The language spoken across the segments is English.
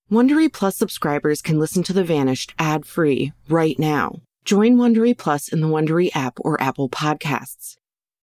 Wondery Plus subscribers can listen to The Vanished ad-free right now. Join Wondery Plus in the Wondery app or Apple Podcasts.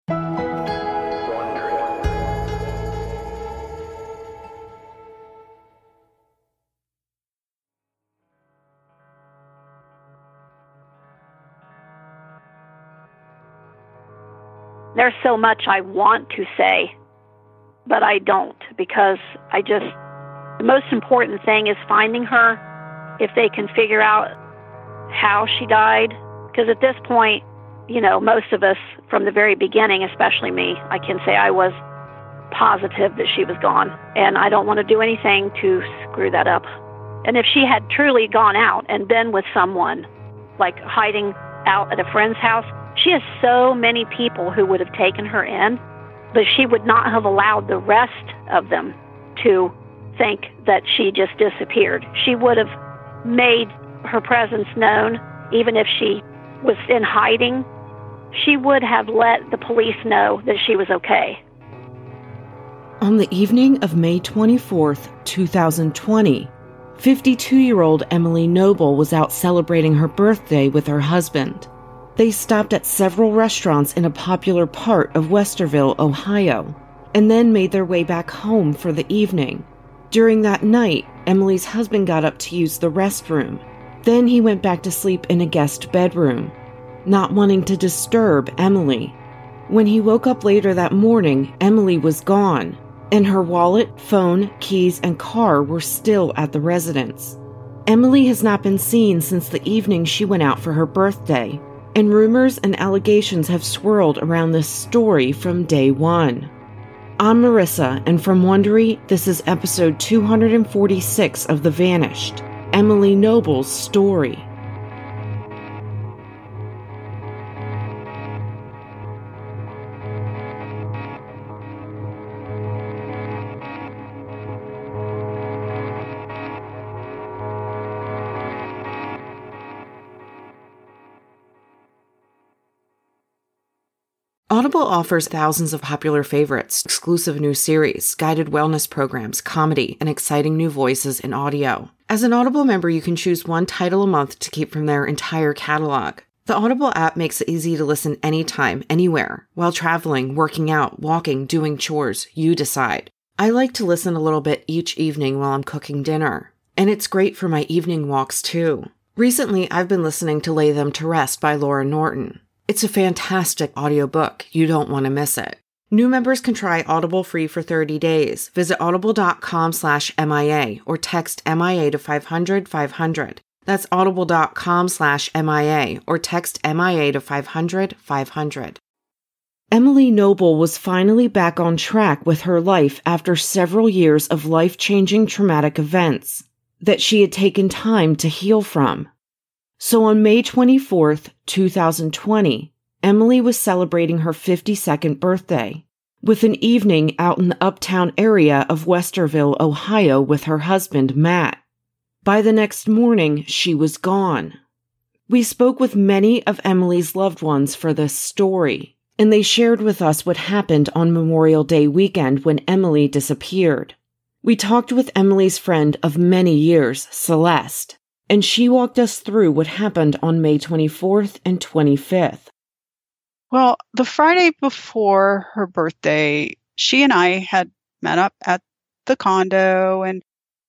There's so much I want to say, but I don't, because the most important thing is finding her. If they can figure out how she died, because at this point, most of us from the very beginning, especially me, I can say I was positive that she was gone, and I don't want to do anything to screw that up. And if she had truly gone out and been with someone, like hiding out at a friend's house, she has so many people who would have taken her in, but she would not have allowed the rest of them to think that she just disappeared. She would have made her presence known, even if she was in hiding. She would have let the police know that she was okay. On the evening of May 24th, 2020, 52-year-old Emily Noble was out celebrating her birthday with her husband. They stopped at several restaurants in a popular part of Westerville, Ohio, and then made their way back home for the evening. During that night, Emily's husband got up to use the restroom. Then he went back to sleep in a guest bedroom, not wanting to disturb Emily. When he woke up later that morning, Emily was gone, and her wallet, phone, keys, and car were still at the residence. Emily has not been seen since the evening she went out for her birthday, and rumors and allegations have swirled around this story from day one. I'm Marissa, and from Wondery, this is episode 246 of The Vanished, Emily Noble's story. Audible offers thousands of popular favorites, exclusive new series, guided wellness programs, comedy, and exciting new voices in audio. As an Audible member, you can choose one title a month to keep from their entire catalog. The Audible app makes it easy to listen anytime, anywhere. While traveling, working out, walking, doing chores, you decide. I like to listen a little bit each evening while I'm cooking dinner. And it's great for my evening walks, too. Recently, I've been listening to Lay Them to Rest by Laura Norton. It's a fantastic audiobook. You don't want to miss it. New members can try Audible free for 30 days. Visit audible.com/MIA or text MIA to 500-500. That's audible.com/MIA or text MIA to 500-500. Emily Noble was finally back on track with her life after several years of life-changing traumatic events that she had taken time to heal from. So on May 24th, 2020, Emily was celebrating her 52nd birthday with an evening out in the uptown area of Westerville, Ohio with her husband, Matt. By the next morning, she was gone. We spoke with many of Emily's loved ones for this story, and they shared with us what happened on Memorial Day weekend when Emily disappeared. We talked with Emily's friend of many years, Celeste, and she walked us through what happened on May 24th and 25th. Well, the Friday before her birthday, she and I had met up at the condo, and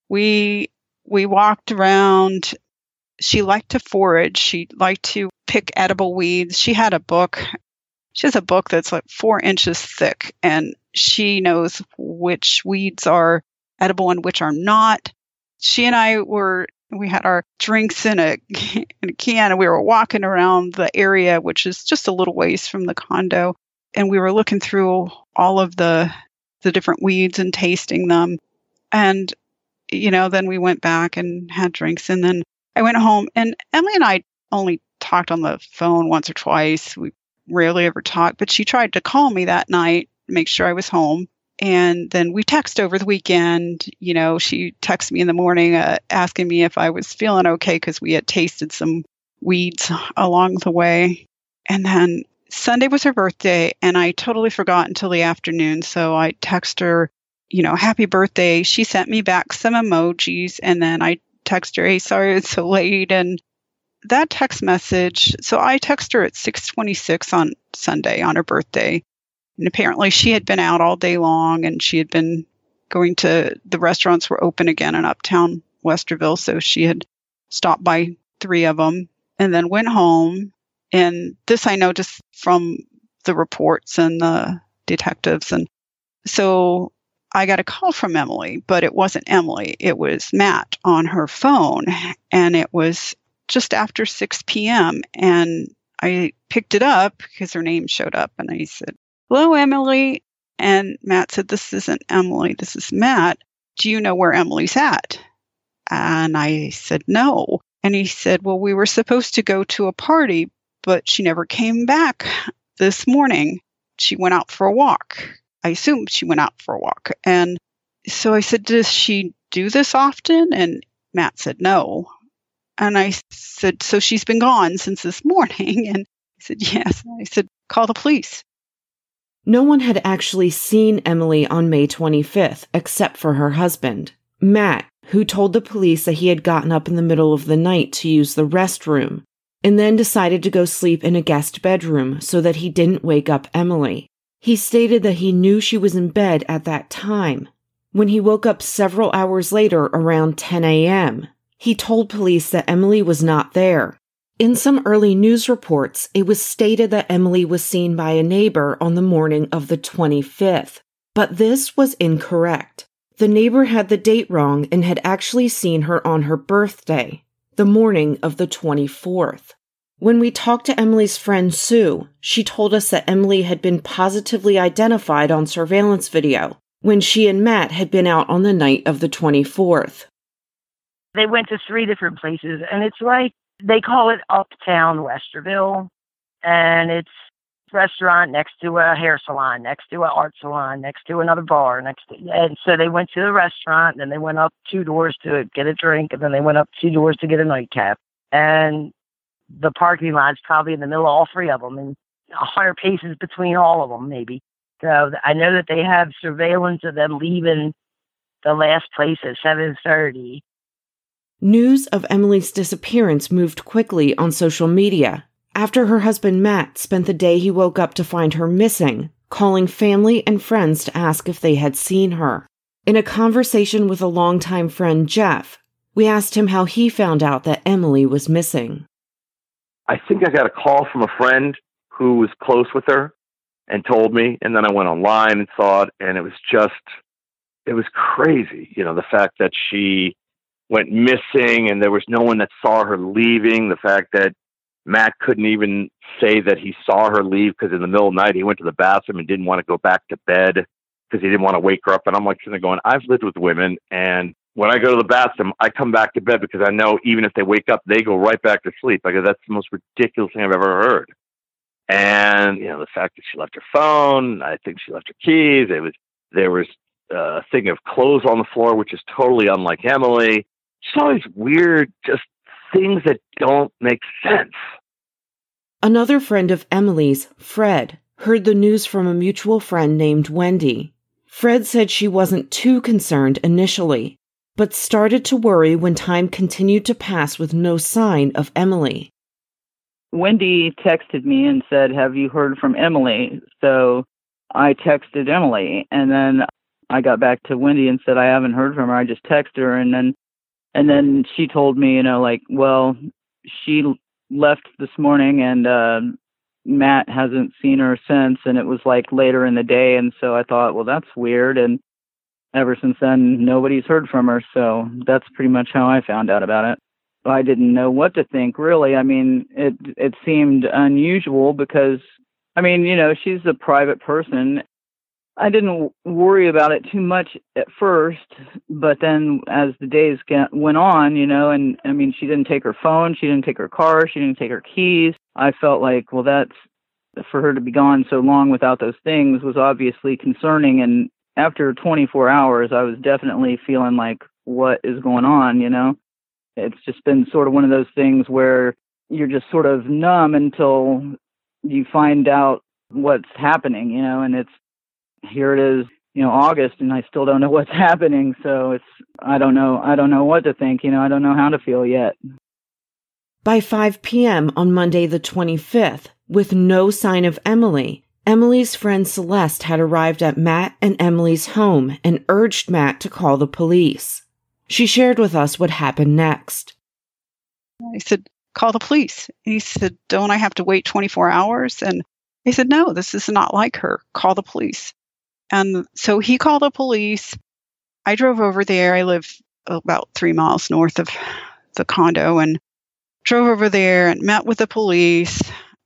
we walked around. She liked to forage. She liked to pick edible weeds. She had a book. She has a book that's like 4 inches thick, and she knows which weeds are edible and which are not. She and I we had our drinks in a can, and we were walking around the area, which is just a little ways from the condo. And we were looking through all of the different weeds and tasting them. And, then we went back and had drinks. And then I went home, and Emily and I only talked on the phone once or twice. We rarely ever talked, but she tried to call me that night, make sure I was home. And then we text over the weekend. She texted me in the morning asking me if I was feeling okay because we had tasted some weeds along the way. And then Sunday was her birthday, and I totally forgot until the afternoon. So I texted her happy birthday. She sent me back some emojis, and then I text her, hey, sorry it's so late. And that text message, so I text her at 6:26 on Sunday on her birthday. And apparently she had been out all day long, and she had been going to, the restaurants were open again in Uptown Westerville. So she had stopped by 3 of them and then went home. And this I know just from the reports and the detectives. And so I got a call from Emily, but it wasn't Emily. It was Matt on her phone. And it was just after 6 p.m. And I picked it up because her name showed up. And I said, hello, Emily. And Matt said, this isn't Emily. This is Matt. Do you know where Emily's at? And I said, no. And he said, well, we were supposed to go to a party, but she never came back this morning. She went out for a walk. I assumed she went out for a walk. And so I said, does she do this often? And Matt said, no. And I said, so she's been gone since this morning? And he said, yes. And I said, call the police. No one had actually seen Emily on May 25th except for her husband, Matt, who told the police that he had gotten up in the middle of the night to use the restroom and then decided to go sleep in a guest bedroom so that he didn't wake up Emily. He stated that he knew she was in bed at that time. When he woke up several hours later around 10 a.m., he told police that Emily was not there. In some early news reports, it was stated that Emily was seen by a neighbor on the morning of the 25th, but this was incorrect. The neighbor had the date wrong and had actually seen her on her birthday, the morning of the 24th. When we talked to Emily's friend Sue, she told us that Emily had been positively identified on surveillance video when she and Matt had been out on the night of the 24th. They went to 3 different places, and it's like, they call it Uptown Westerville, and it's a restaurant next to a hair salon, next to an art salon, next to another bar, and so they went to the restaurant, then they went up 2 doors to get a drink, and then they went up 2 doors to get a nightcap. And the parking lot's probably in the middle of all 3 of them, and 100 paces between all of them, maybe. So I know that they have surveillance of them leaving the last place at 7:30. News of Emily's disappearance moved quickly on social media after her husband Matt spent the day he woke up to find her missing, calling family and friends to ask if they had seen her. In a conversation with a longtime friend, Jeff, we asked him how he found out that Emily was missing. I think I got a call from a friend who was close with her and told me, and then I went online and saw it, and it was crazy. The fact that she went missing and there was no one that saw her leaving. The fact that Matt couldn't even say that he saw her leave because in the middle of the night he went to the bathroom and didn't want to go back to bed because he didn't want to wake her up. And I'm like sitting there going, I've lived with women, and when I go to the bathroom, I come back to bed because I know even if they wake up, they go right back to sleep. Because that's the most ridiculous thing I've ever heard. And, the fact that she left her phone, I think she left her keys. There was a thing of clothes on the floor, which is totally unlike Emily. Just all these weird, just things that don't make sense. Another friend of Emily's, Fred, heard the news from a mutual friend named Wendy. Fred said she wasn't too concerned initially, but started to worry when time continued to pass with no sign of Emily. Wendy texted me and said, have you heard from Emily? So I texted Emily, and then I got back to Wendy and said, I haven't heard from her. I just texted her, and then she told me, well, she left this morning and Matt hasn't seen her since, and it was like later in the day. And so I thought, well, that's weird. And ever since then, nobody's heard from her. So that's pretty much how I found out about it. I didn't know what to think, really. I mean, it seemed unusual because, she's a private person. I didn't worry about it too much at first, but then as the days went on, she didn't take her phone, she didn't take her car, she didn't take her keys. I felt like, well, that's, for her to be gone so long without those things was obviously concerning. And after 24 hours, I was definitely feeling like, what is going on, It's just been sort of one of those things where you're just sort of numb until you find out what's happening, and it's, here it is, August, and I still don't know what's happening. So I don't know what to think. I don't know how to feel yet. By 5 p.m. on Monday the 25th, with no sign of Emily, Emily's friend Celeste had arrived at Matt and Emily's home and urged Matt to call the police. She shared with us what happened next. I said, call the police. He said, don't I have to wait 24 hours? And I said, no, this is not like her. Call the police. And so he called the police. I drove over there. I live about 3 miles north of the condo and drove over there and met with the police.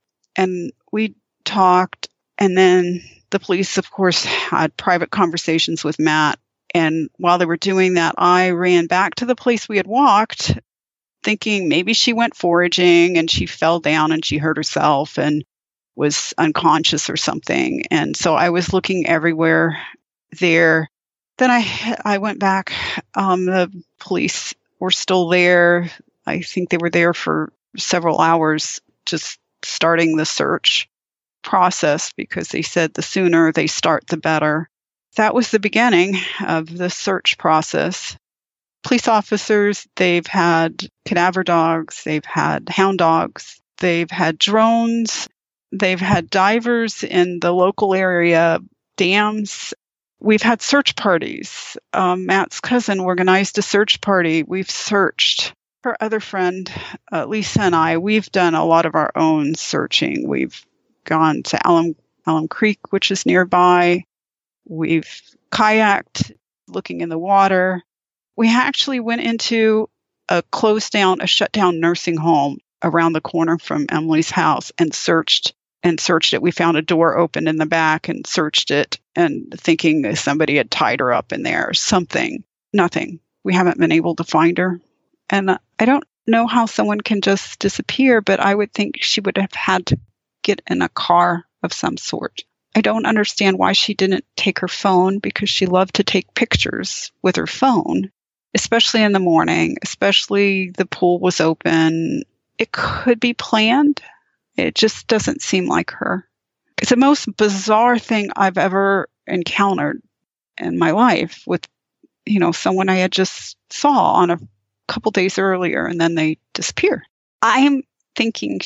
And we talked. And then the police, of course, had private conversations with Matt. And while they were doing that, I ran back to the place we had walked, thinking maybe she went foraging and she fell down and she hurt herself and was unconscious or something. And so I was looking everywhere there. Then I went back. The police were still there. I think they were there for several hours, just starting the search process, because they said the sooner they start, the better. That was the beginning of the search process. Police officers, they've had cadaver dogs, they've had hound dogs, they've had drones, they've had divers in the local area, dams. We've had search parties. Matt's cousin organized a search party. We've searched. Her other friend, Lisa, and I, we've done a lot of our own searching. We've gone to Alum Creek, which is nearby. We've kayaked, looking in the water. We actually went into a shut down nursing home around the corner from Emily's house and searched it. We found a door open in the back and searched it, and thinking somebody had tied her up in there or something. Nothing. We haven't been able to find her. And I don't know how someone can just disappear, but I would think she would have had to get in a car of some sort. I don't understand why she didn't take her phone, because she loved to take pictures with her phone, especially in the morning, especially the pool was open. It could be planned. It just doesn't seem like her. It's the most bizarre thing I've ever encountered in my life with, someone I had just saw on a couple days earlier, and then they disappear. I'm thinking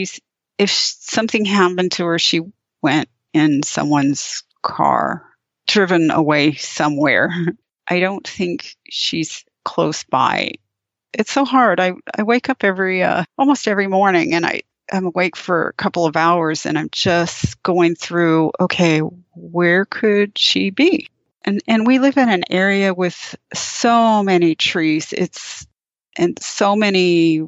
if something happened to her, she went in someone's car, driven away somewhere. I don't think she's close by. It's so hard. I wake up almost every morning, and I'm awake for a couple of hours, and I'm just going through, okay, where could she be? And we live in an area with so many trees. And so many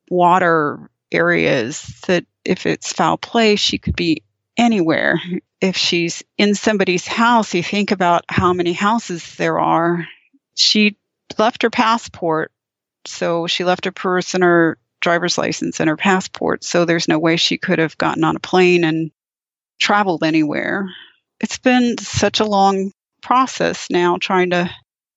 water areas that if it's foul play, she could be anywhere. If she's in somebody's house, you think about how many houses there are. She left her passport, so she left her purse and her driver's license and her passport, so there's no way she could have gotten on a plane and traveled anywhere. It's been such a long process now trying to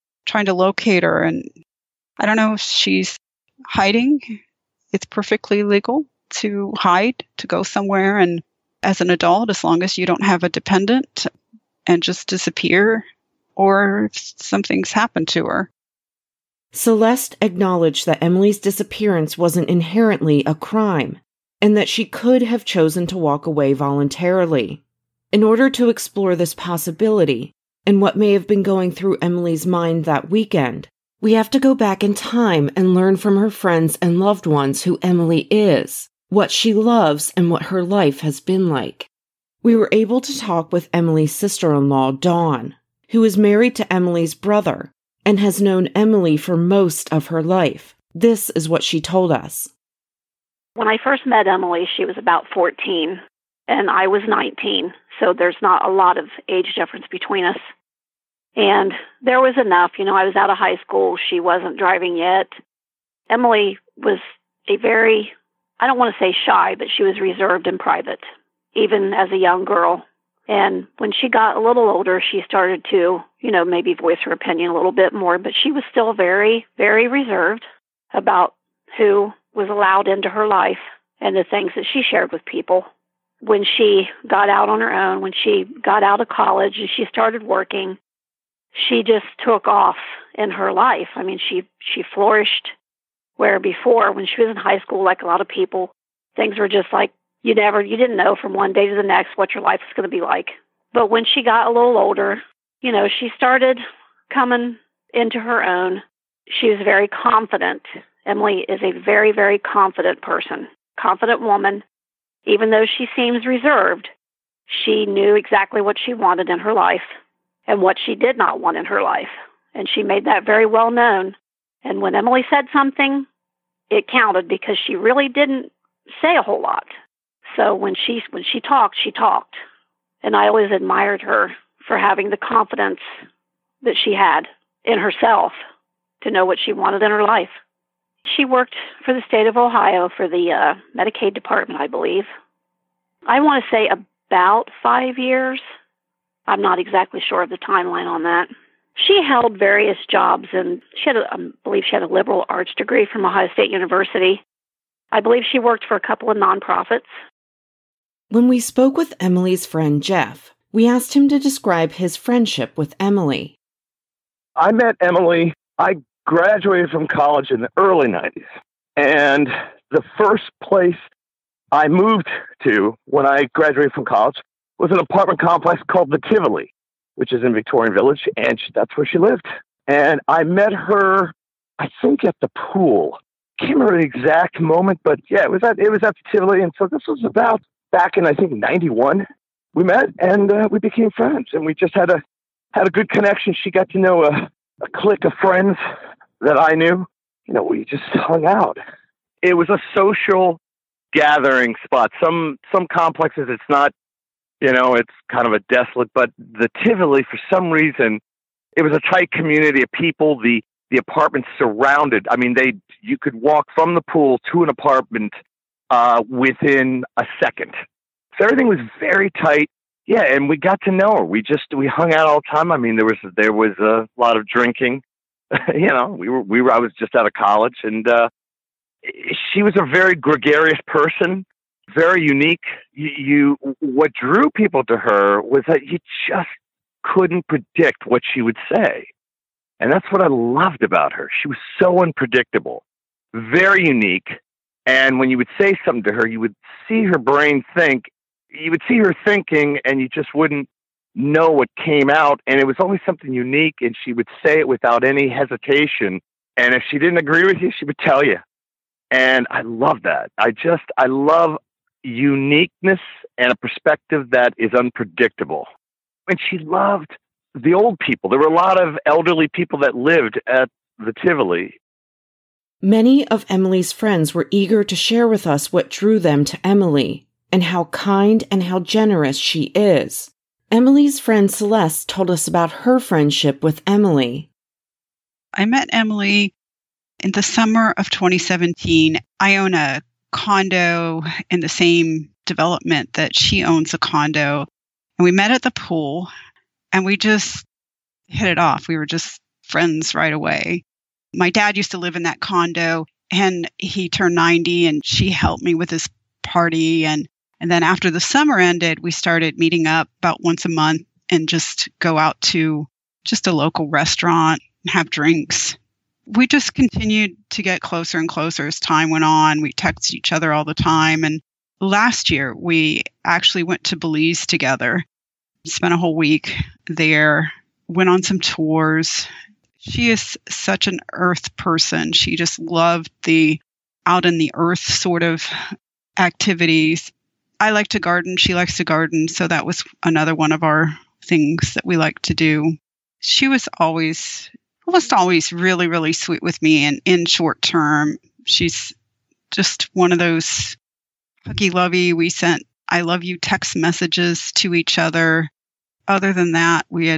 locate her, and I don't know if she's hiding. It's perfectly legal to hide, to go somewhere, and as an adult, as long as you don't have a dependent, and just disappear, or if something's happened to her. Celeste acknowledged that Emily's disappearance wasn't inherently a crime, and that she could have chosen to walk away voluntarily. In order to explore this possibility, and what may have been going through Emily's mind that weekend, we have to go back in time and learn from her friends and loved ones who Emily is, what she loves, and what her life has been like. We were able to talk with Emily's sister-in-law, Dawn, who is married to Emily's brother and has known Emily for most of her life. This is what she told us. When I first met Emily, she was about 14, and I was 19, so there's not a lot of age difference between us. And there was enough. I was out of high school. She wasn't driving yet. Emily was a very, I don't want to say shy, but she was reserved and private, even as a young girl. And when she got a little older, she started to, maybe voice her opinion a little bit more, but she was still very, very reserved about who was allowed into her life and the things that she shared with people. When she got out on her own, when she got out of college and she started working, she just took off in her life. I mean, she flourished where before, when she was in high school, like a lot of people, things were just like, you didn't know from one day to the next what your life was going to be like. But when she got a little older, she started coming into her own. She was very confident. Emily is a very, very confident person, confident woman. Even though she seems reserved, she knew exactly what she wanted in her life and what she did not want in her life. And she made that very well known. And when Emily said something, it counted, because she really didn't say a whole lot. So when she talked, she talked. And I always admired her for having the confidence that she had in herself to know what she wanted in her life. She worked for the state of Ohio for the Medicaid department, I believe. I want to say about 5 years. I'm not exactly sure of the timeline on that. She held various jobs, and I believe she had a liberal arts degree from Ohio State University. I believe she worked for a couple of nonprofits. When we spoke with Emily's friend Jeff, we asked him to describe his friendship with Emily. I met Emily. I graduated from college in the early 90s. And the first place I moved to when I graduated from college was an apartment complex called the Tivoli, which is in Victorian Village, and that's where she lived. And I met her, I think, at the pool. Can't remember the exact moment, but yeah, it was at the Tivoli. And so this was about back in, I think, 91. We met and we became friends, and we just had a good connection. She got to know a clique of friends that I knew. We just hung out. It was a social gathering spot. Some complexes, it's not, it's kind of a desolate, but the Tivoli, for some reason, it was a tight community of people. The apartments surrounded. I mean, you could walk from the pool to an apartment within a second. So everything was very tight. Yeah, and we got to know her. We hung out all the time. I mean, there was a lot of drinking. I was just out of college, and she was a very gregarious person, very unique. What drew people to her was that you just couldn't predict what she would say. And that's what I loved about her. She was so unpredictable, very unique. And when you would say something to her, you would see her brain think. You would see her thinking, and you just wouldn't know what came out. And it was always something unique, and she would say it without any hesitation. And if she didn't agree with you, she would tell you. And I love that. I love uniqueness and a perspective that is unpredictable. And she loved the old people. There were a lot of elderly people that lived at the Tivoli. Many of Emily's friends were eager to share with us what drew them to Emily and how kind and how generous she is. Emily's friend Celeste told us about her friendship with Emily. I met Emily in the summer of 2017. I own a condo in the same development that she owns a condo. And we met at the pool, and we just hit it off. We were just friends right away. My dad used to live in that condo, and he turned 90, and she helped me with his party. And then after the summer ended, we started meeting up about once a month and just go out to just a local restaurant and have drinks. We just continued to get closer and closer as time went on. We texted each other all the time. And last year, we actually went to Belize together, spent a whole week there, went on some tours. She is such an earth person. She just loved the out in the earth sort of activities. I like to garden. She likes to garden. So that was another one of our things that we like to do. She was almost always really, really sweet with me. And in short term, she's just one of those huggy-lovey. We sent I love you text messages to each other. Other than that, we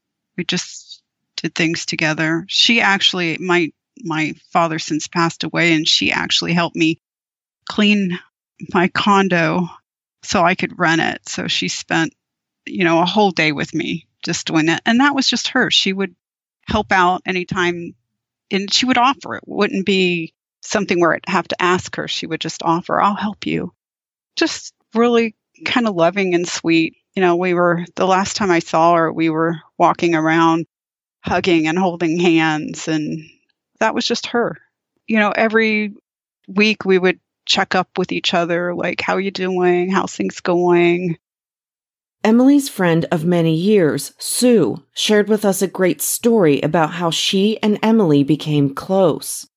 just did things together. She actually, my father since passed away, and she actually helped me clean my condo so I could rent it. So she spent, a whole day with me just doing that. And that was just her. She would help out anytime, and she would offer. It wouldn't be something where I'd have to ask her. She would just offer, I'll help you. Just really kind of loving and sweet. The last time I saw her, we were walking around hugging and holding hands. And that was just her. Every week we would check up with each other, like, how are you doing? How's things going? Emily's friend of many years, Sue, shared with us a great story about how she and Emily became close.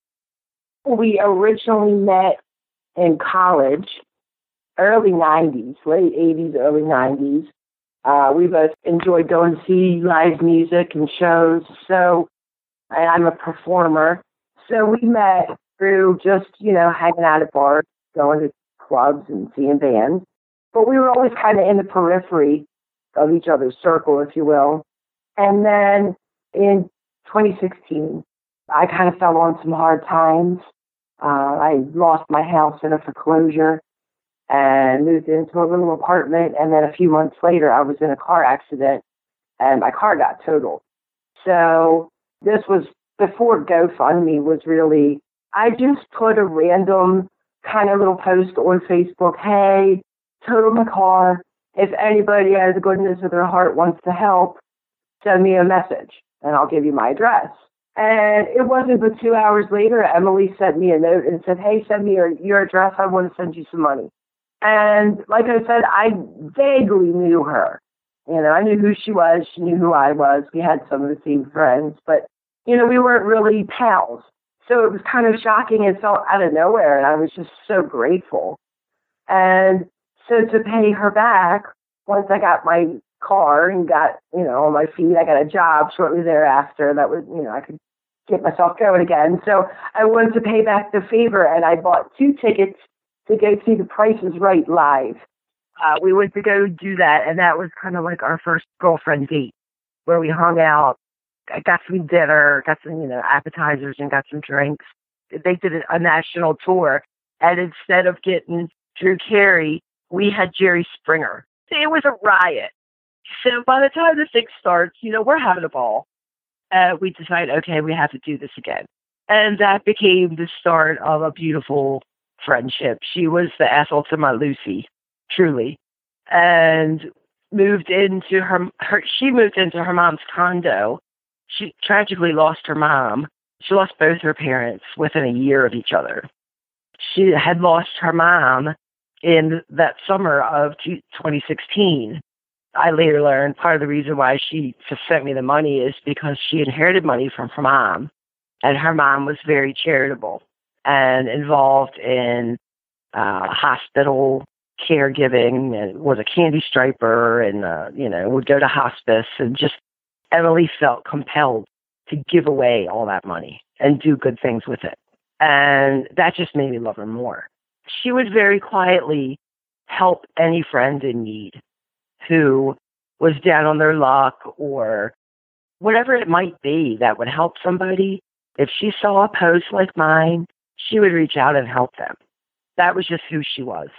We originally met in college, early 90s, late 80s, early 90s. We both enjoyed going to see live music and shows. So, and I'm a performer. So we met through just, hanging out at bars, going to clubs and seeing bands. But we were always kind of in the periphery of each other's circle, if you will. And then in 2016, I kind of fell on some hard times. I lost my house in a foreclosure and moved into a little apartment. And then a few months later, I was in a car accident and my car got totaled. So this was before GoFundMe was really, I just put a random kind of little post on Facebook, hey, totaled my car. If anybody has the goodness of their heart wants to help, send me a message and I'll give you my address. And it wasn't but 2 hours later, Emily sent me a note and said, hey, send me your address. I want to send you some money. And like I said, I vaguely knew her. I knew who she was. She knew who I was. We had some of the same friends, but, we weren't really pals. So it was kind of shocking. It felt out of nowhere. And I was just so grateful. And so to pay her back, once I got my car and got, on my feet, I got a job shortly thereafter that was, I could get myself going again. So I wanted to pay back the favor, and I bought 2 tickets to go see The Price is Right live. We went to go do that, and that was kind of like our first girlfriend date, where we hung out. I got some dinner, got some, appetizers, and got some drinks. They did a national tour, and instead of getting Drew Carey, we had Jerry Springer. It was a riot. So by the time the thing starts, we're having a ball. We decided, okay, we have to do this again. And that became the start of a beautiful friendship. She was the asshole to my Lucy, truly. And moved into she moved into her mom's condo. She tragically lost her mom. She lost both her parents within a year of each other. She had lost her mom in that summer of 2016. I later learned part of the reason why she just sent me the money is because she inherited money from her mom. And her mom was very charitable and involved in hospital caregiving and was a candy striper and, would go to hospice. And just Emily felt compelled to give away all that money and do good things with it. And that just made me love her more. She would very quietly help any friend in need who was down on their luck or whatever it might be that would help somebody. If she saw a post like mine, she would reach out and help them. That was just who she was.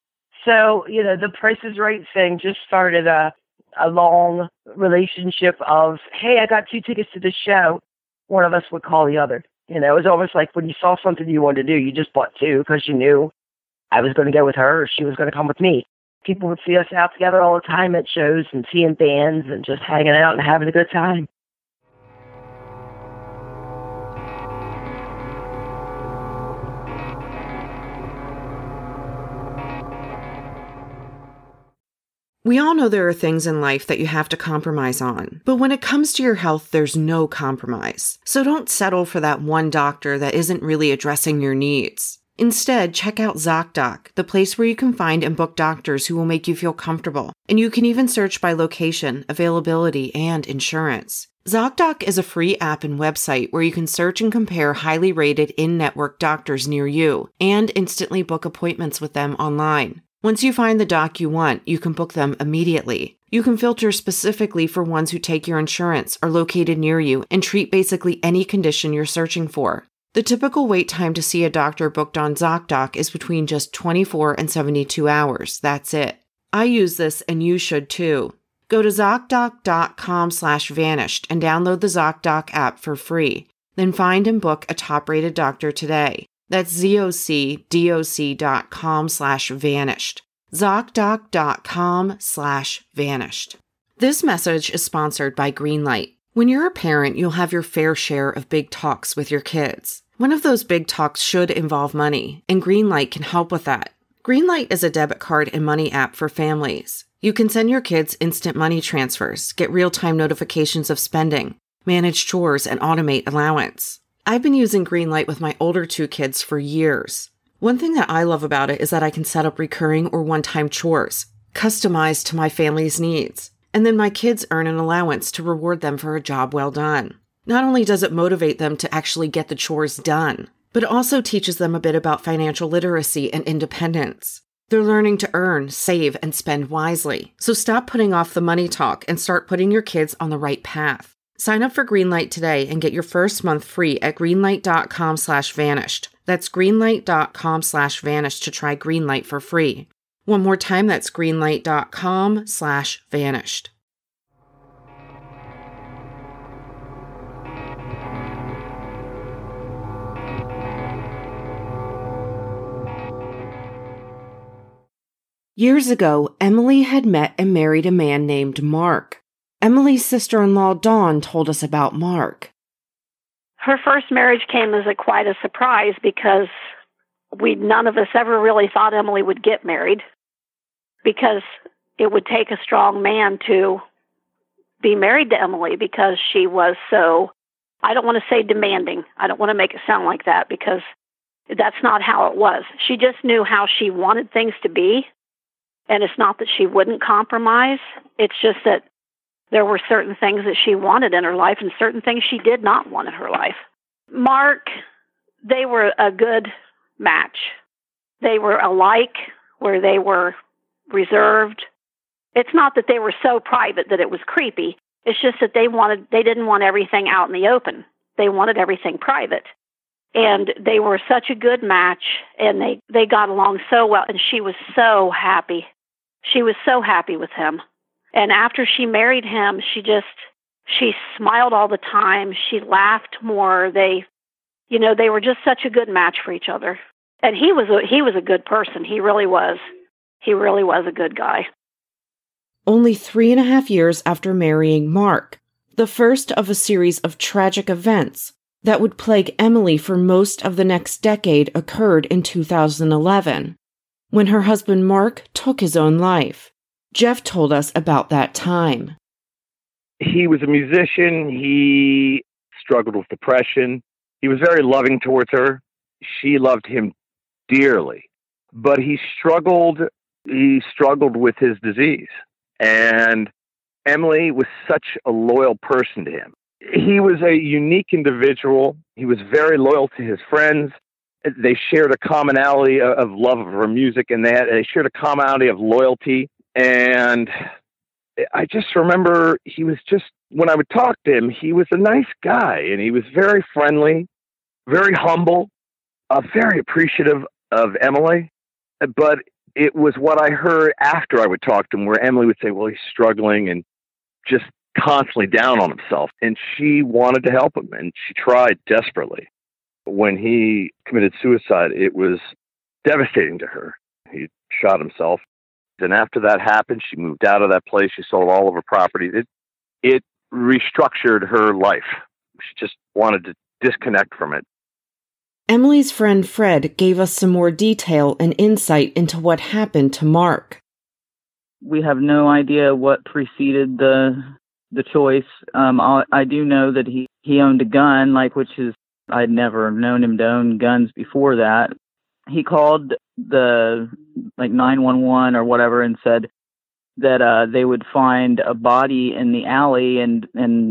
So, the Price is Right thing just started a long relationship of, hey, I got 2 tickets to the show. One of us would call the other. It was almost like when you saw something you wanted to do, you just bought 2 because you knew I was going to go with her or she was going to come with me. People would see us out together all the time at shows and seeing bands and just hanging out and having a good time. We all know there are things in life that you have to compromise on, but when it comes to your health, there's no compromise. So don't settle for that one doctor that isn't really addressing your needs. Instead, check out ZocDoc, the place where you can find and book doctors who will make you feel comfortable. And you can even search by location, availability, and insurance. ZocDoc is a free app and website where you can search and compare highly rated in-network doctors near you and instantly book appointments with them online. Once you find the doc you want, you can book them immediately. You can filter specifically for ones who take your insurance, are located near you, and treat basically any condition you're searching for. The typical wait time to see a doctor booked on ZocDoc is between just 24 and 72 hours. That's it. I use this and you should too. Go to ZocDoc.com/vanished and download the ZocDoc app for free. Then find and book a top-rated doctor today. That's ZocDoc.com/vanished. ZocDoc.com/vanished. This message is sponsored by Greenlight. When you're a parent, you'll have your fair share of big talks with your kids. One of those big talks should involve money, and Greenlight can help with that. Greenlight is a debit card and money app for families. You can send your kids instant money transfers, get real-time notifications of spending, manage chores, and automate allowance. I've been using Greenlight with my older 2 kids for years. One thing that I love about it is that I can set up recurring or one-time chores, customized to my family's needs. And then my kids earn an allowance to reward them for a job well done. Not only does it motivate them to actually get the chores done, but it also teaches them a bit about financial literacy and independence. They're learning to earn, save, and spend wisely. So stop putting off the money talk and start putting your kids on the right path. Sign up for Greenlight today and get your first month free at greenlight.com/vanished. That's greenlight.com/vanished to try Greenlight for free. One more time, that's greenlight.com/vanished. Years ago, Emily had met and married a man named Mark. Emily's sister-in-law, Dawn, told us about Mark. Her first marriage came as quite a surprise because none of us ever really thought Emily would get married, because it would take a strong man to be married to Emily, because she was so, I don't want to say demanding. I don't want to make it sound like that, because that's not how it was. She just knew how she wanted things to be. And it's not that she wouldn't compromise. It's just that there were certain things that she wanted in her life and certain things she did not want in her life. Mark, they were a good match. They were alike, where they were reserved. It's not that they were so private that it was creepy. It's just that they didn't want everything out in the open. They wanted everything private. And they were such a good match, and they got along so well, and she was so happy. She was so happy with him. And after she married him, she smiled all the time. She laughed more. They were just such a good match for each other. And he was a good person. He really was. He really was a good guy. Only 3.5 years after marrying Mark, the first of a series of tragic events that would plague Emily for most of the next decade occurred in 2011, when her husband Mark took his own life. Jeff told us about that time. He was a musician. He struggled with depression. He was very loving towards her. She loved him dearly, but he struggled with his disease. And Emily was such a loyal person to him. He was a unique individual. He was very loyal to his friends. They shared a commonality of love of her music, and they shared a commonality of loyalty. And I just remember when I would talk to him, he was a nice guy, and he was very friendly, very humble, very appreciative of Emily. But it was what I heard after I would talk to him, where Emily would say, well, he's struggling and just constantly down on himself. And she wanted to help him, and she tried desperately. When he committed suicide, it was devastating to her. He shot himself. And after that happened, she moved out of that place. She sold all of her property. It restructured her life. She just wanted to disconnect from it. Emily's friend Fred gave us some more detail and insight into what happened to Mark. We have no idea what preceded the choice. I do know that he owned a gun, I'd never known him to own guns before that. He called the 911 or whatever and said that they would find a body in the alley and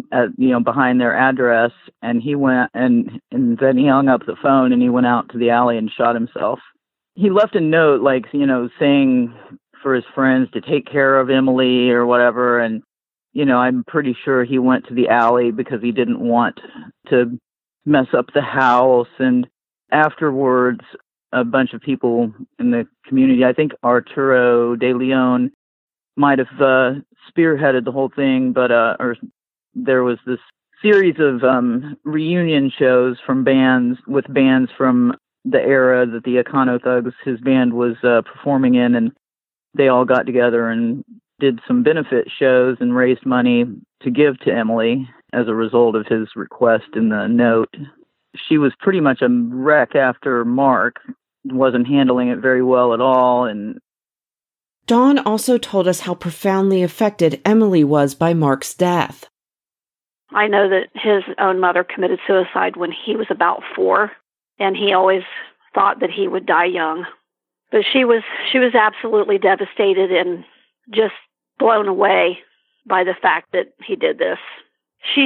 behind their address. And he went and then he hung up the phone and he went out to the alley and shot himself. He left a note saying for his friends to take care of Emily or whatever. And, I'm pretty sure he went to the alley because he didn't want to mess up the house. And afterwards, a bunch of people in the community, I think Arturo De Leon might have spearheaded the whole thing, but there was this series of reunion shows from bands from the era that the Econo Thugs, his band, was performing in, and they all got together and did some benefit shows and raised money to give to Emily. as a result of his request in the note. She was pretty much a wreck after Mark, wasn't handling it very well at all. And Dawn also told us how profoundly affected Emily was by Mark's death. I know that his own mother committed suicide when he was about 4, and he always thought that he would die young. But she was absolutely devastated and just blown away by the fact that he did this. She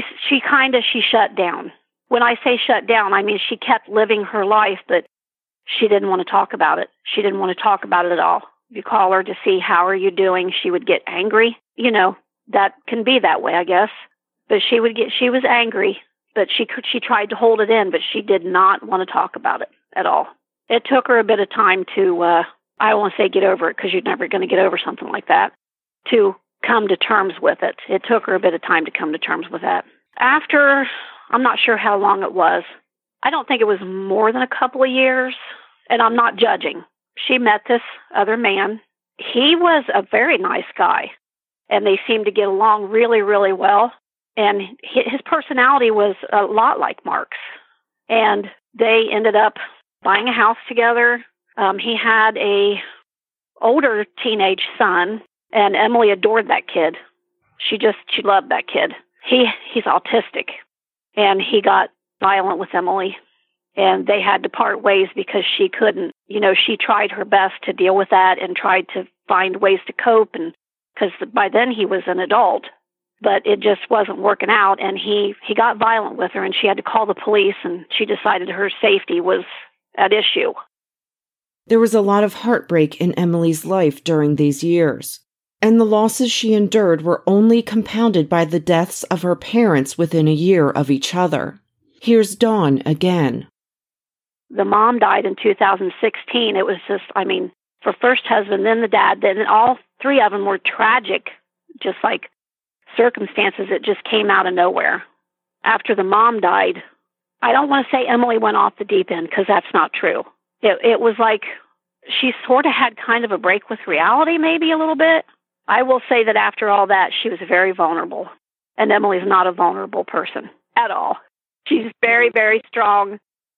shut down. When I say shut down, I mean she kept living her life, but she didn't want to talk about it. She didn't want to talk about it at all. If you call her to see how are you doing, she would get angry. You know, that can be that way, I guess. But she was angry, but she tried to hold it in, but she did not want to talk about it at all. It took her a bit of time to, I don't want to say get over it, because you're never going to get over something like that, to come to terms with it. It took her a bit of time to come to terms with that. After, I'm not sure how long it was. I don't think it was more than a couple of years, and I'm not judging. She met this other man. He was a very nice guy, and they seemed to get along really, really well. And his personality was a lot like Mark's. And they ended up buying a house together. He had a older teenage son, and Emily adored that kid. She loved that kid. He's autistic, and he got violent with Emily, and they had to part ways because she couldn't. You know, she tried her best to deal with that and tried to find ways to cope, and because by then he was an adult, but it just wasn't working out, and he got violent with her, and she had to call the police, and she decided her safety was at issue. There was a lot of heartbreak in Emily's life during these years, and the losses she endured were only compounded by the deaths of her parents within a year of each other. Here's Dawn again. The mom died in 2016. It was just, for first husband, then the dad, then all 3 of them were tragic, just like circumstances that just came out of nowhere. After the mom died, I don't want to say Emily went off the deep end, because that's not true. It was like she sort of had kind of a break with reality, maybe a little bit. I will say that after all that, she was very vulnerable. And Emily's not a vulnerable person at all. She's very, very strong.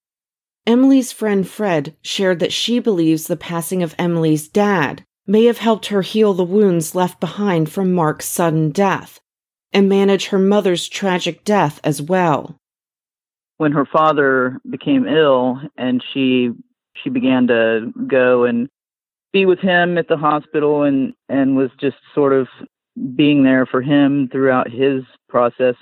Emily's friend Fred shared that she believes the passing of Emily's dad may have helped her heal the wounds left behind from Mark's sudden death and manage her mother's tragic death as well. When her father became ill and she began to go and be with him at the hospital and was just sort of being there for him throughout his process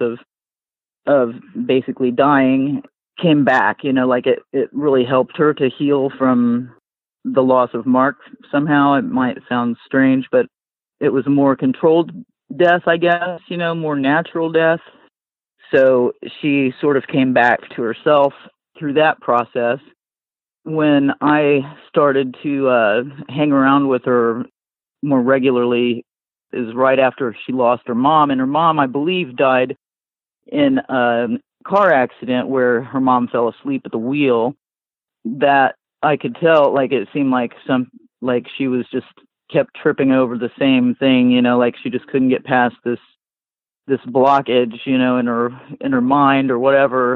of basically dying, came back, it really helped her to heal from the loss of Mark somehow. It might sound strange, but it was a more controlled death, I guess, more natural death. So she sort of came back to herself through that process. When I started to hang around with her more regularly is right after she lost her mom. And her mom, I believe, died in a car accident where her mom fell asleep at the wheel. That I could tell, it seemed like she was just kept tripping over the same thing, she just couldn't get past this blockage, in her mind or whatever,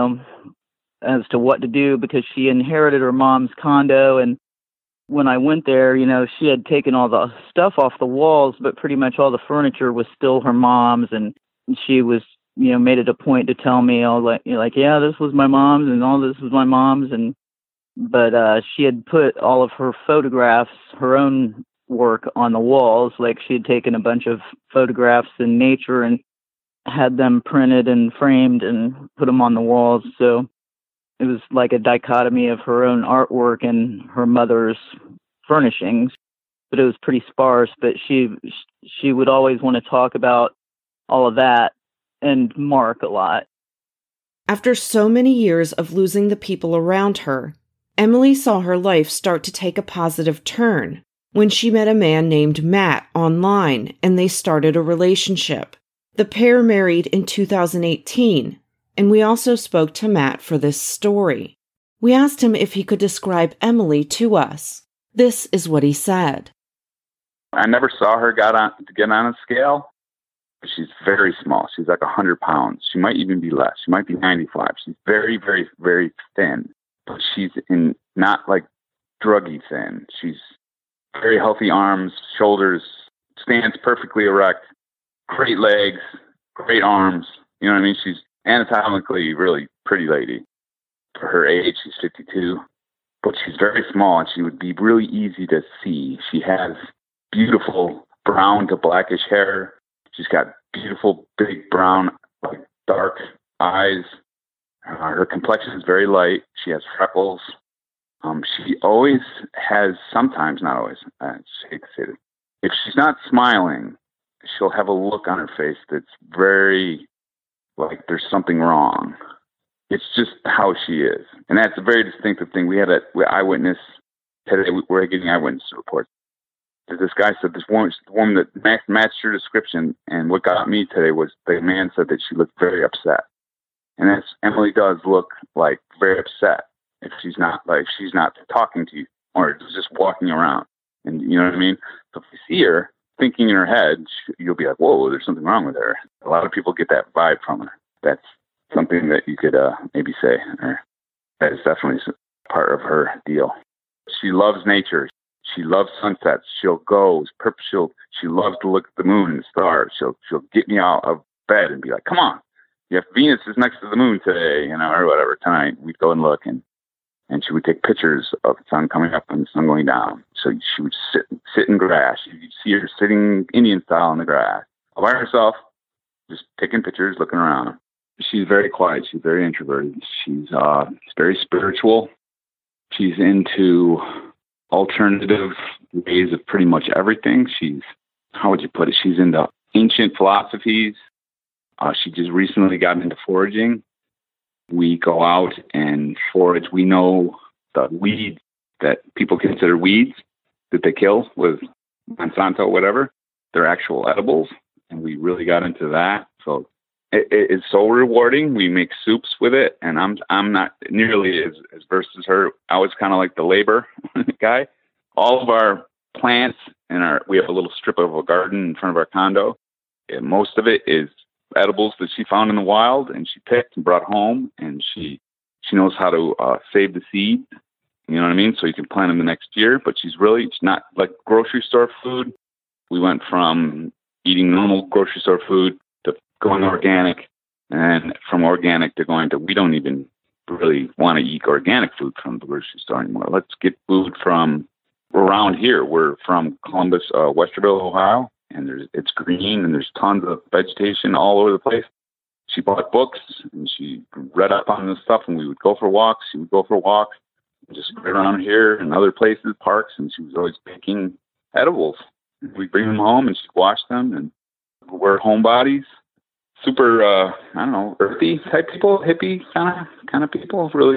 as to what to do, because she inherited her mom's condo. And when I went there, she had taken all the stuff off the walls, but pretty much all the furniture was still her mom's. And she was, made it a point to tell me, yeah, this was my mom's and all this was my mom's. But she had put all of her photographs, her own work, on the walls. She had taken a bunch of photographs in nature and had them printed and framed and put them on the walls. So it was like a dichotomy of her own artwork and her mother's furnishings, but it was pretty sparse. But she would always want to talk about all of that and Mark a lot. After so many years of losing the people around her, Emily saw her life start to take a positive turn when she met a man named Matt online and they started a relationship. The pair married in 2018, and we also spoke to Matt for this story. We asked him if he could describe Emily to us. This is what he said. I never saw her get on a scale. She's very small. She's like 100 pounds. She might even be less. She might be 95. She's very, very, very thin, but she's not like druggy thin. She's very healthy arms, shoulders, stands perfectly erect, great legs, great arms. You know what I mean? She's anatomically really pretty lady. For her age, she's 52, but she's very small and she would be really easy to see. She has beautiful brown to blackish hair. She's got beautiful, big brown, like dark eyes. Her complexion is very light. She has freckles. She always has, sometimes, not always, I hate to say this, if she's not smiling, she'll have a look on her face that's very, like there's something wrong. It's just how she is. And that's a very distinctive thing. We had an eyewitness today. We're getting eyewitness reports. This guy said this woman, the woman that matched her description, and what got me today was the man said that she looked very upset. And that's, Emily does look like very upset if she's not talking to you or just walking around. And you know what I mean? So if you see her thinking in her head, you'll be like, whoa, there's something wrong with her. A lot of people get that vibe from her. That's something that you could maybe say, or that is definitely part of her deal. She loves nature. She loves sunsets. She'll go. She loves to look at the moon and the stars. She'll get me out of bed and be like, "Come on, Venus is next to the moon today, or whatever tonight." We'd go and look, and she would take pictures of the sun coming up and the sun going down. So she would sit in grass. You'd see her sitting Indian style in the grass, all by herself, just taking pictures, looking around. She's very quiet. She's very introverted. She's very spiritual. She's into alternative ways of pretty much everything. She's, how would you put it? She's into ancient philosophies. She just recently got into foraging. We go out and forage. We know the weeds that people consider weeds that they kill with Monsanto, whatever. They're actual edibles. And we really got into that. So it's so rewarding. We make soups with it, and I'm not nearly as versed as her. I was kind of like the labor guy. All of our plants we have a little strip of a garden in front of our condo. And most of it is edibles that she found in the wild, and she picked and brought home. And she knows how to save the seeds. You know what I mean? So you can plant them the next year. But she's not like grocery store food. We went from eating normal grocery store food to going organic, and from organic to going to, we don't even really want to eat organic food from the grocery store anymore. Let's get food from around here. We're from Columbus, Westerville, Ohio, and it's green and there's tons of vegetation all over the place. She bought books and she read up on this stuff, and we would go for walks. She would go for walks just right around here and other places, parks, and she was always picking edibles. We'd bring them home and she'd wash them, and we're homebodies. Super, I don't know, earthy type people, hippie kind of people, really,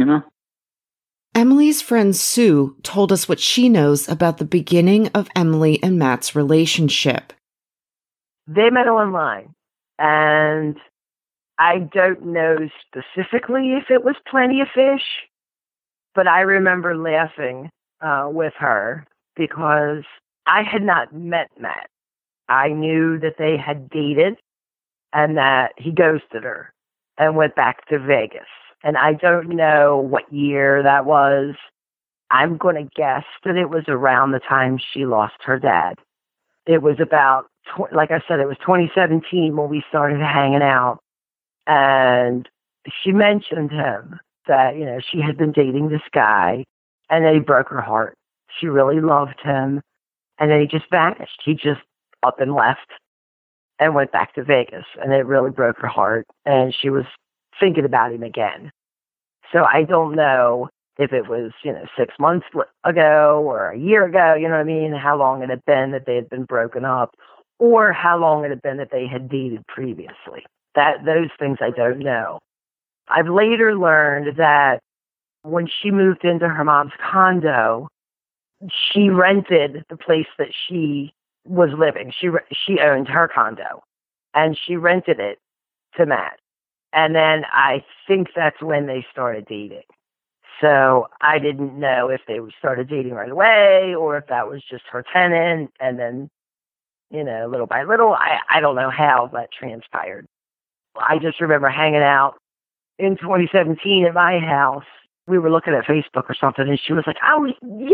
Emily's friend Sue told us what she knows about the beginning of Emily and Matt's relationship. They met online, and I don't know specifically if it was Plenty of Fish, but I remember laughing with her because I had not met Matt. I knew that they had dated and that he ghosted her and went back to Vegas. And I don't know what year that was. I'm going to guess that it was around the time she lost her dad. It was about, like I said, it was 2017 when we started hanging out. And she mentioned him that, she had been dating this guy, and then he broke her heart. She really loved him. And then he just vanished. He just up and left and went back to Vegas. And it really broke her heart. And she was thinking about him again. So I don't know if it was, 6 months ago or a year ago, you know what I mean? How long it had been that they had been broken up, or how long it had been that they had dated previously. Those things I don't know. I've later learned that when she moved into her mom's condo, she rented the place that she was living. She owned her condo, and she rented it to Matt. And then I think that's when they started dating. So I didn't know if they started dating right away or if that was just her tenant. And then little by little. I don't know how that transpired. I just remember hanging out in 2017 at my house. We were looking at Facebook or something, and she was like, "Oh,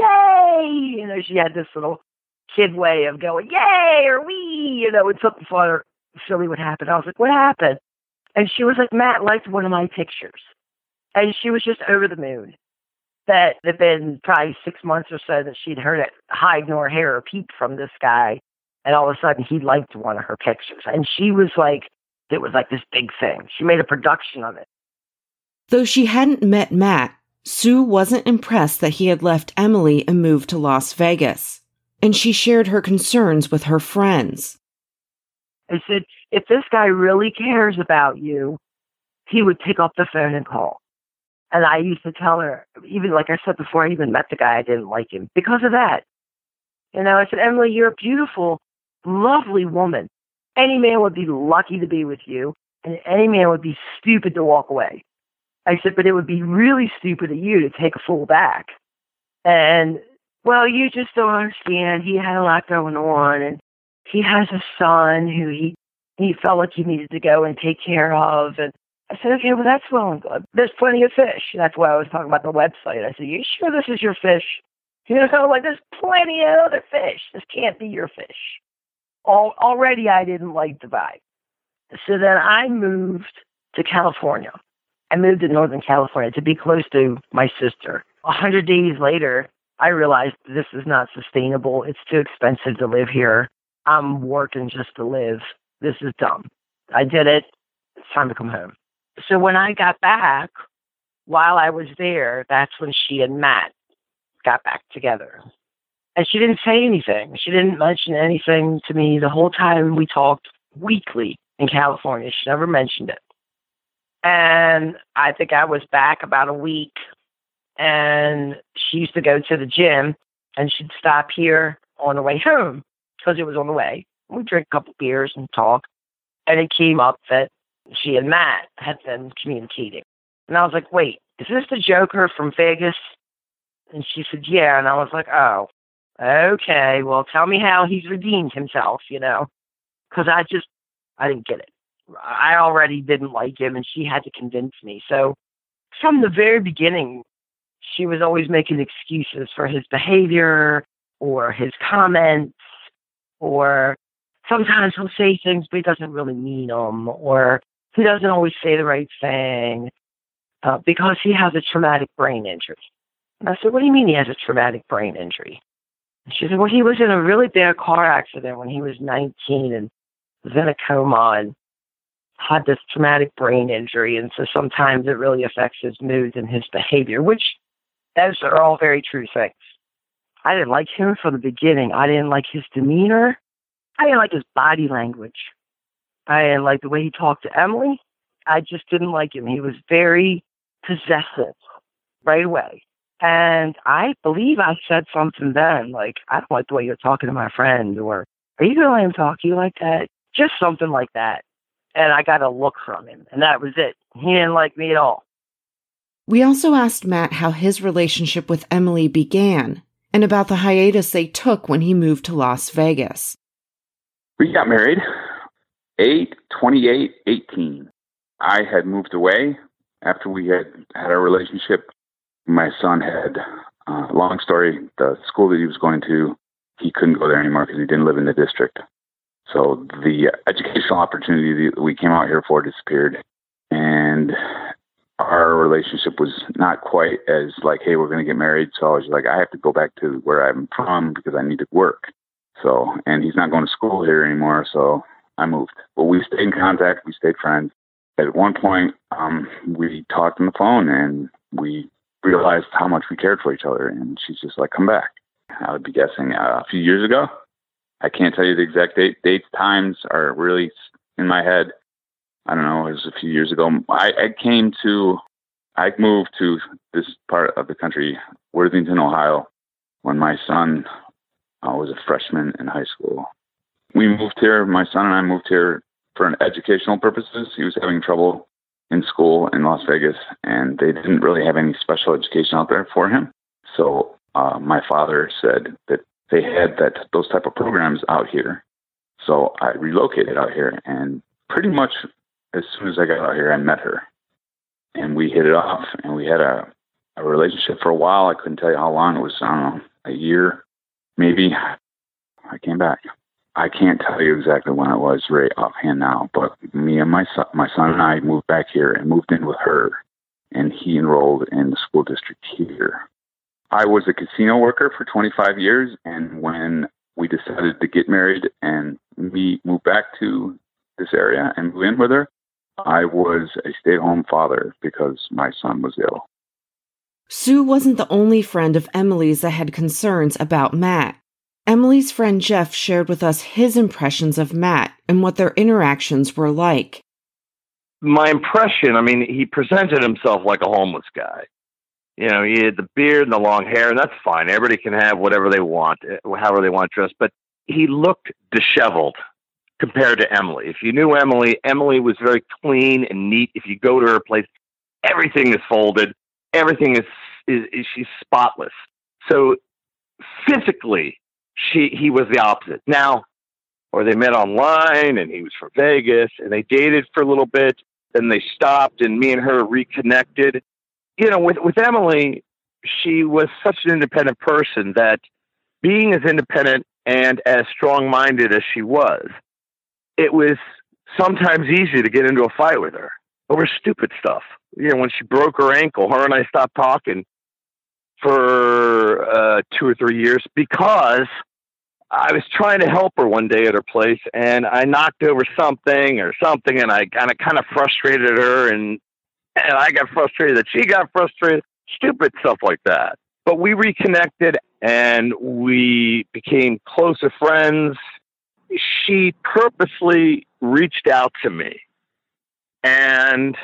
yay!" She had this little kid way of going, "Yay!" or "wee," when something fun or silly would happen. I was like, "What happened?" And she was like, "Matt liked one of my pictures." And she was just over the moon. That it had been probably 6 months or so that she'd heard it hide nor hair or peep from this guy. And all of a sudden, he liked one of her pictures. And she was like, it was like this big thing. She made a production of it. Though she hadn't met Matt, Sue wasn't impressed that he had left Emily and moved to Las Vegas. And she shared her concerns with her friends. I said, if this guy really cares about you, he would pick up the phone and call. And I used to tell her, even like I said before I even met the guy, I didn't like him because of that. I said, Emily, you're a beautiful, lovely woman. Any man would be lucky to be with you, and any man would be stupid to walk away. I said, but it would be really stupid of you to take a fool back. And, well, you just don't understand. He had a lot going on, and he has a son who he felt like he needed to go and take care of. And I said, okay, well, that's well and good. There's plenty of fish. That's why I was talking about the website. I said, you sure this is your fish? There's plenty of other fish. This can't be your fish. Already I didn't like the vibe. So then I moved to California. I moved to Northern California to be close to my sister. 100 days later, I realized this is not sustainable. It's too expensive to live here. I'm working just to live. This is dumb. I did it. It's time to come home. So when I got back, while I was there, that's when she and Matt got back together. And she didn't say anything. She didn't mention anything to me the whole time we talked weekly in California. She never mentioned it. And I think I was back about a week, and she used to go to the gym, and she'd stop here on the way home because it was on the way. We'd drink a couple beers and talk. And it came up that she and Matt had been communicating. And I was like, wait, is this the Joker from Vegas? And she said, yeah. And I was like, oh, okay. Well, tell me how he's redeemed himself, because I didn't get it. I already didn't like him, and she had to convince me. So from the very beginning, she was always making excuses for his behavior or his comments, or sometimes he'll say things, but he doesn't really mean them, or he doesn't always say the right thing because he has a traumatic brain injury. And I said, what do you mean he has a traumatic brain injury? And she said, well, he was in a really bad car accident when he was 19 and was in a coma and had this traumatic brain injury. And so sometimes it really affects his moods and his behavior, which those are all very true things. I didn't like him from the beginning. I didn't like his demeanor. I didn't like his body language. I didn't like the way he talked to Emily. I just didn't like him. He was very possessive right away. And I believe I said something then, like, I don't like the way you're talking to my friend, or are you going to let him talk to you like that? Just something like that. And I got a look from him, and that was it. He didn't like me at all. We also asked Matt how his relationship with Emily began and about the hiatus they took when he moved to Las Vegas. We got married 8/28/18. I had moved away after we had our relationship. My son had, long story, the school that he was going to, he couldn't go there anymore because he didn't live in the district. So the educational opportunity that we came out here for disappeared. And our relationship was not quite as like, hey, we're going to get married. So I was like, I have to go back to where I'm from because I need to work. So, and he's not going to school here anymore. So I moved. But we stayed in contact. We stayed friends. At one point, we talked on the phone and we realized how much we cared for each other. And she's just like, come back. I would be guessing a few years ago. I can't tell you the exact dates. Times are really in my head. I don't know. It was a few years ago. I moved to this part of the country, Worthington, Ohio, when my son was a freshman in high school. We moved here. My son and I moved here for an educational purposes. He was having trouble in school in Las Vegas, and they didn't really have any special education out there for him. So my father said that they had those type of programs out here, So I relocated out here, and pretty much as soon as I got out here, I met her. And we hit it off, and we had a relationship for a while. I couldn't tell you how long. It was, I don't know, a year, maybe. I came back. I can't tell you exactly when it was right offhand now, but me and my son and I moved back here and moved in with her, and he enrolled in the school district here. I was a casino worker for 25 years, and when we decided to get married and we moved back to this area and move in with her, I was a stay-at-home father because my son was ill. Sue wasn't the only friend of Emily's that had concerns about Matt. Emily's friend Jeff shared with us his impressions of Matt and what their interactions were like. My impression, he presented himself like a homeless guy. He had the beard and the long hair, and that's fine. Everybody can have whatever they want, however they want to dress. But he looked disheveled compared to Emily. If you knew Emily, Emily was very clean and neat. If you go to her place, everything is folded. Everything is she's spotless. So physically, he was the opposite. Now, or they met online, and he was from Vegas, and they dated for a little bit. Then they stopped, and me and her reconnected. With Emily, she was such an independent person that being as independent and as strong-minded as she was, it was sometimes easy to get into a fight with her over stupid stuff. When she broke her ankle, her and I stopped talking for 2 or 3 years because I was trying to help her one day at her place, and I knocked over something, and I kind of frustrated her, and I got frustrated that she got frustrated, stupid stuff like that. But we reconnected, and we became closer friends. She purposely reached out to me, and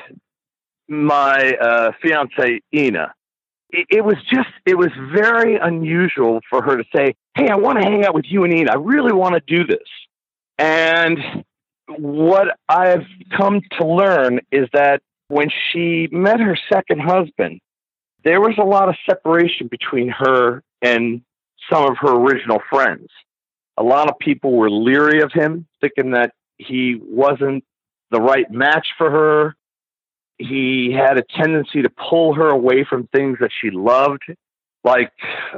my fiance, Ina, it was very unusual for her to say, "Hey, I want to hang out with you and Ina. I really want to do this." And what I've come to learn is that when she met her second husband, there was a lot of separation between her and some of her original friends. A lot of people were leery of him, thinking that he wasn't the right match for her. He had a tendency to pull her away from things that she loved. I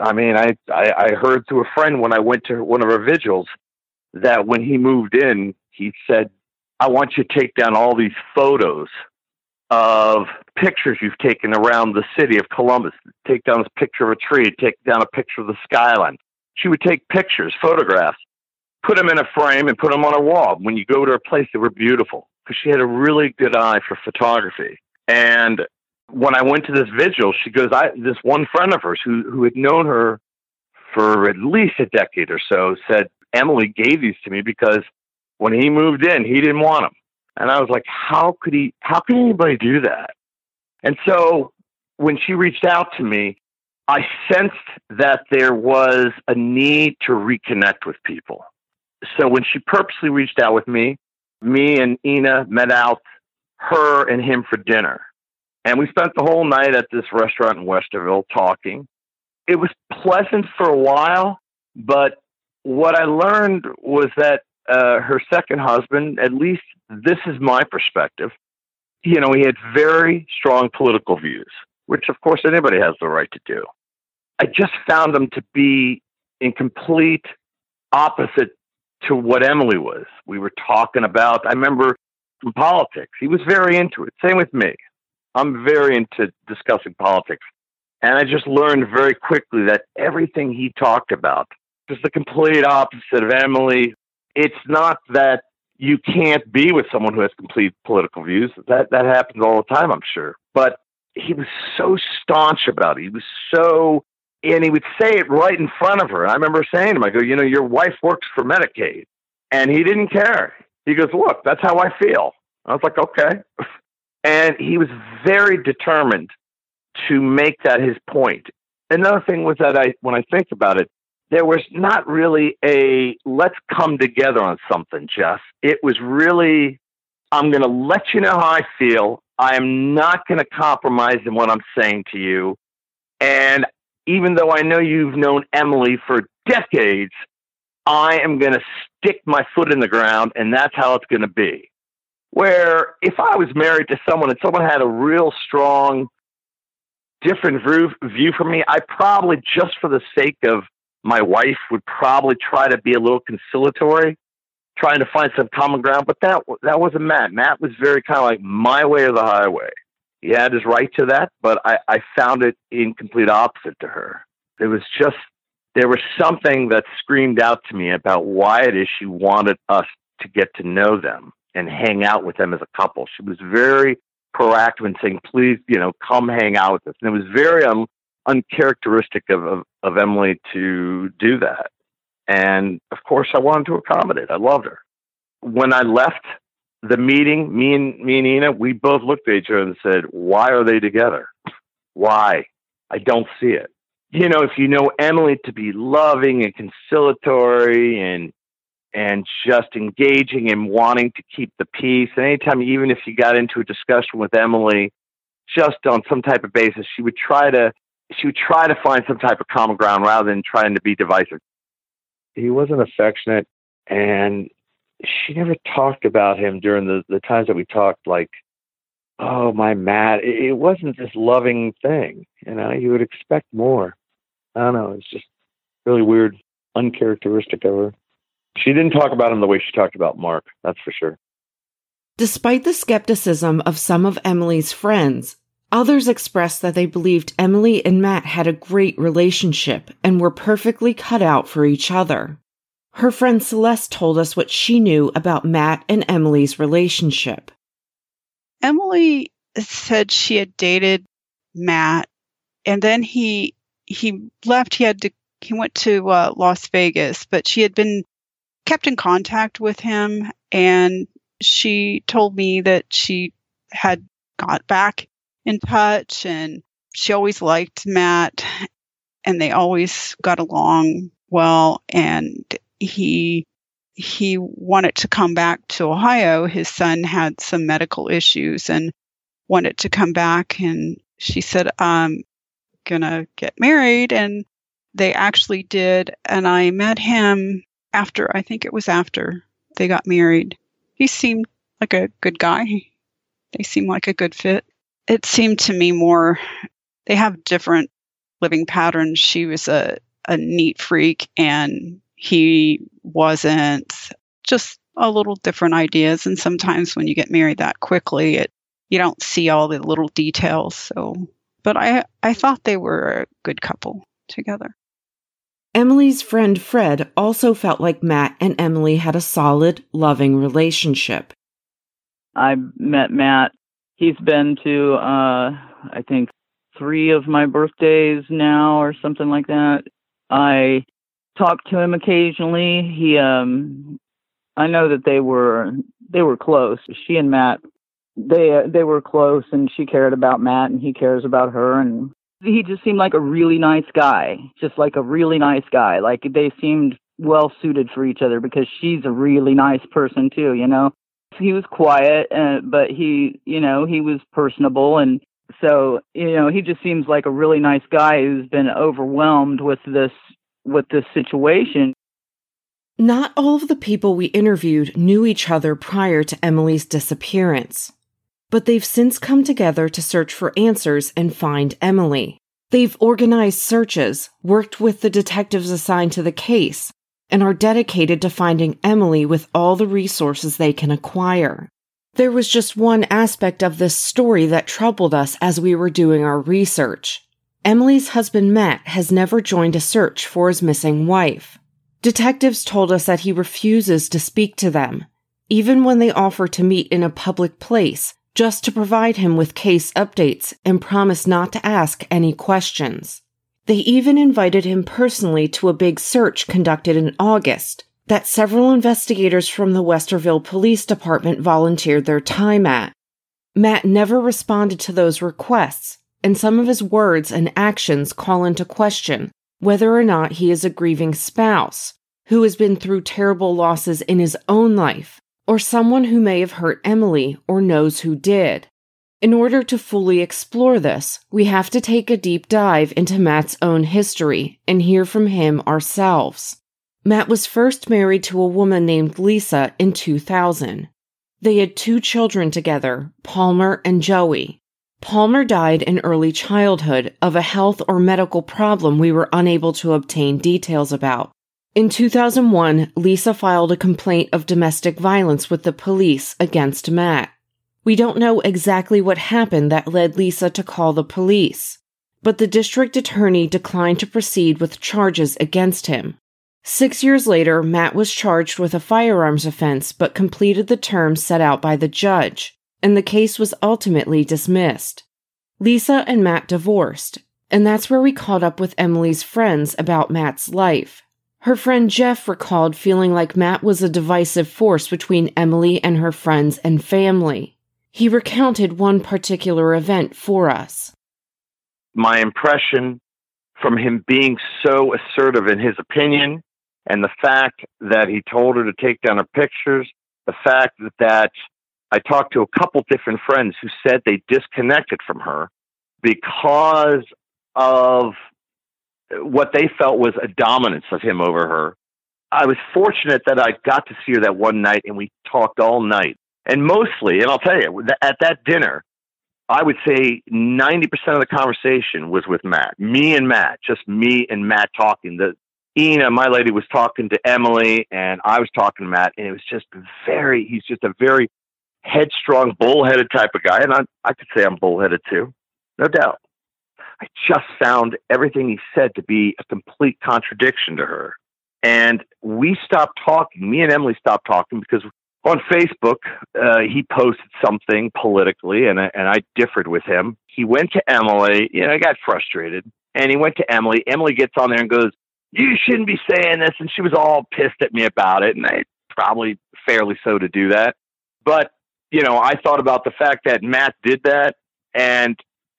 heard through a friend when I went to one of her vigils that when he moved in, he said, "I want you to take down all these photos of pictures you've taken around the city of Columbus. Take down this picture of a tree, take down a picture of the skyline." She would take pictures, photographs, put them in a frame and put them on a wall. When you go to her place, they were beautiful because she had a really good eye for photography. And when I went to this vigil, she goes, this one friend of hers who had known her for at least a decade or so said, "Emily gave these to me because when he moved in, he didn't want them." And I was like, how could anybody do that? And so when she reached out to me, I sensed that there was a need to reconnect with people. So when she purposely reached out with me and Ina met out, her and him, for dinner. And we spent the whole night at this restaurant in Westerville talking. It was pleasant for a while, but what I learned was that her second husband, at least this is my perspective, he had very strong political views, which of course anybody has the right to do. I just found him to be in complete opposite to what Emily was. We were talking about, I remember, politics. He was very into it. Same with me. I'm very into discussing politics. And I just learned very quickly that everything he talked about was the complete opposite of Emily. It's not that you can't be with someone who has complete political views. That happens all the time, I'm sure. But he was so staunch about it. And he would say it right in front of her. I remember saying to him, I go, your wife works for Medicaid. And he didn't care. He goes, "Look, that's how I feel." I was like, okay. And he was very determined to make that his point. Another thing was that when I think about it, there was not really a let's come together on something, Jeff. It was really, I'm going to let you know how I feel. I am not going to compromise in what I'm saying to you. And even though I know you've known Emily for decades, I am going to stick my foot in the ground, and that's how it's going to be. Where if I was married to someone and someone had a real strong, different view from me, I probably, just for the sake of my wife, would probably try to be a little conciliatory, trying to find some common ground. But that wasn't Matt. Matt was very kind of like my way or the highway. He had his right to that, but I found it in complete opposite to her. There was something that screamed out to me about why it is she wanted us to get to know them and hang out with them as a couple. She was very proactive in saying, please, come hang out with us. And it was very uncharacteristic of Emily to do that. And of course I wanted to accommodate. I loved her. When I left the meeting, me and Ina, we both looked at each other and said, why are they together? Why? I don't see it. If you know Emily to be loving and conciliatory and just engaging and wanting to keep the peace, and anytime, even if you got into a discussion with Emily, just on some type of basis, she would try to find some type of common ground rather than trying to be divisive. He wasn't affectionate, and she never talked about him during the times that we talked, like, oh, my Matt. It wasn't this loving thing. You would expect more. I don't know. It's just really weird, uncharacteristic of her. She didn't talk about him the way she talked about Mark, that's for sure. Despite the skepticism of some of Emily's friends, others expressed that they believed Emily and Matt had a great relationship and were perfectly cut out for each other. Her friend Celeste told us what she knew about Matt and Emily's relationship. Emily said she had dated Matt, and then he left. He went to Las Vegas, but she had been kept in contact with him, and she told me that she had got back in touch, and she always liked Matt, and they always got along well, and he wanted to come back to Ohio. His son had some medical issues and wanted to come back, and she said, I'm gonna get married, and they actually did, and I met him after they got married. He seemed like a good guy. They seemed like a good fit. It seemed to me more, they have different living patterns. She was a neat freak, and he wasn't. Just a little different ideas. And sometimes when you get married that quickly, you don't see all the little details. So, but I thought they were a good couple together. Emily's friend Fred also felt like Matt and Emily had a solid, loving relationship. I met Matt. He's been to, I think, 3 of my birthdays now or something like that. I talk to him occasionally. He, I know that they were close. She and Matt, they were close, and she cared about Matt, and he cares about her, and he just seemed like a really nice guy, just like a really nice guy. Like they seemed well suited for each other because she's a really nice person too, He was quiet, but he was personable, and so, he just seems like a really nice guy who's been overwhelmed with this situation. Not all of the people we interviewed knew each other prior to Emily's disappearance, but they've since come together to search for answers and find Emily. They've organized searches, worked with the detectives assigned to the case, and are dedicated to finding Emily with all the resources they can acquire. There was just one aspect of this story that troubled us as we were doing our research. Emily's husband Matt has never joined a search for his missing wife. Detectives told us that he refuses to speak to them, even when they offer to meet in a public place, just to provide him with case updates and promise not to ask any questions. They even invited him personally to a big search conducted in August that several investigators from the Westerville Police Department volunteered their time at. Matt never responded to those requests, and some of his words and actions call into question whether or not he is a grieving spouse who has been through terrible losses in his own life, or someone who may have hurt Emily or knows who did. In order to fully explore this, we have to take a deep dive into Matt's own history and hear from him ourselves. Matt was first married to a woman named Lisa in 2000. They had 2 children together, Palmer and Joey. Palmer died in early childhood of a health or medical problem we were unable to obtain details about. In 2001, Lisa filed a complaint of domestic violence with the police against Matt. We don't know exactly what happened that led Lisa to call the police, but the district attorney declined to proceed with charges against him. 6 years later, Matt was charged with a firearms offense but completed the term set out by the judge, and the case was ultimately dismissed. Lisa and Matt divorced, and that's where we caught up with Emily's friends about Matt's life. Her friend Jeff recalled feeling like Matt was a divisive force between Emily and her friends and family. He recounted one particular event for us. My impression from him being so assertive in his opinion, and the fact that he told her to take down her pictures, the fact that I talked to a couple different friends who said they disconnected from her because of what they felt was a dominance of him over her. I was fortunate that I got to see her that one night, and we talked all night. And mostly, and I'll tell you, at that dinner, I would say 90% of the conversation was with Matt. Me and Matt, just me and Matt talking. Ina, my lady, was talking to Emily, and I was talking to Matt, and it was just he's just a very headstrong, bullheaded type of guy. And I could say I'm bullheaded too, no doubt. I just found everything he said to be a complete contradiction to her. And we stopped talking. Me and Emily stopped talking because on Facebook, he posted something politically, and I differed with him. He went to Emily. I got frustrated. And he went to Emily. Emily gets on there and goes, "You shouldn't be saying this." And she was all pissed at me about it. And I probably fairly so to do that. But, I thought about the fact that Matt did that, and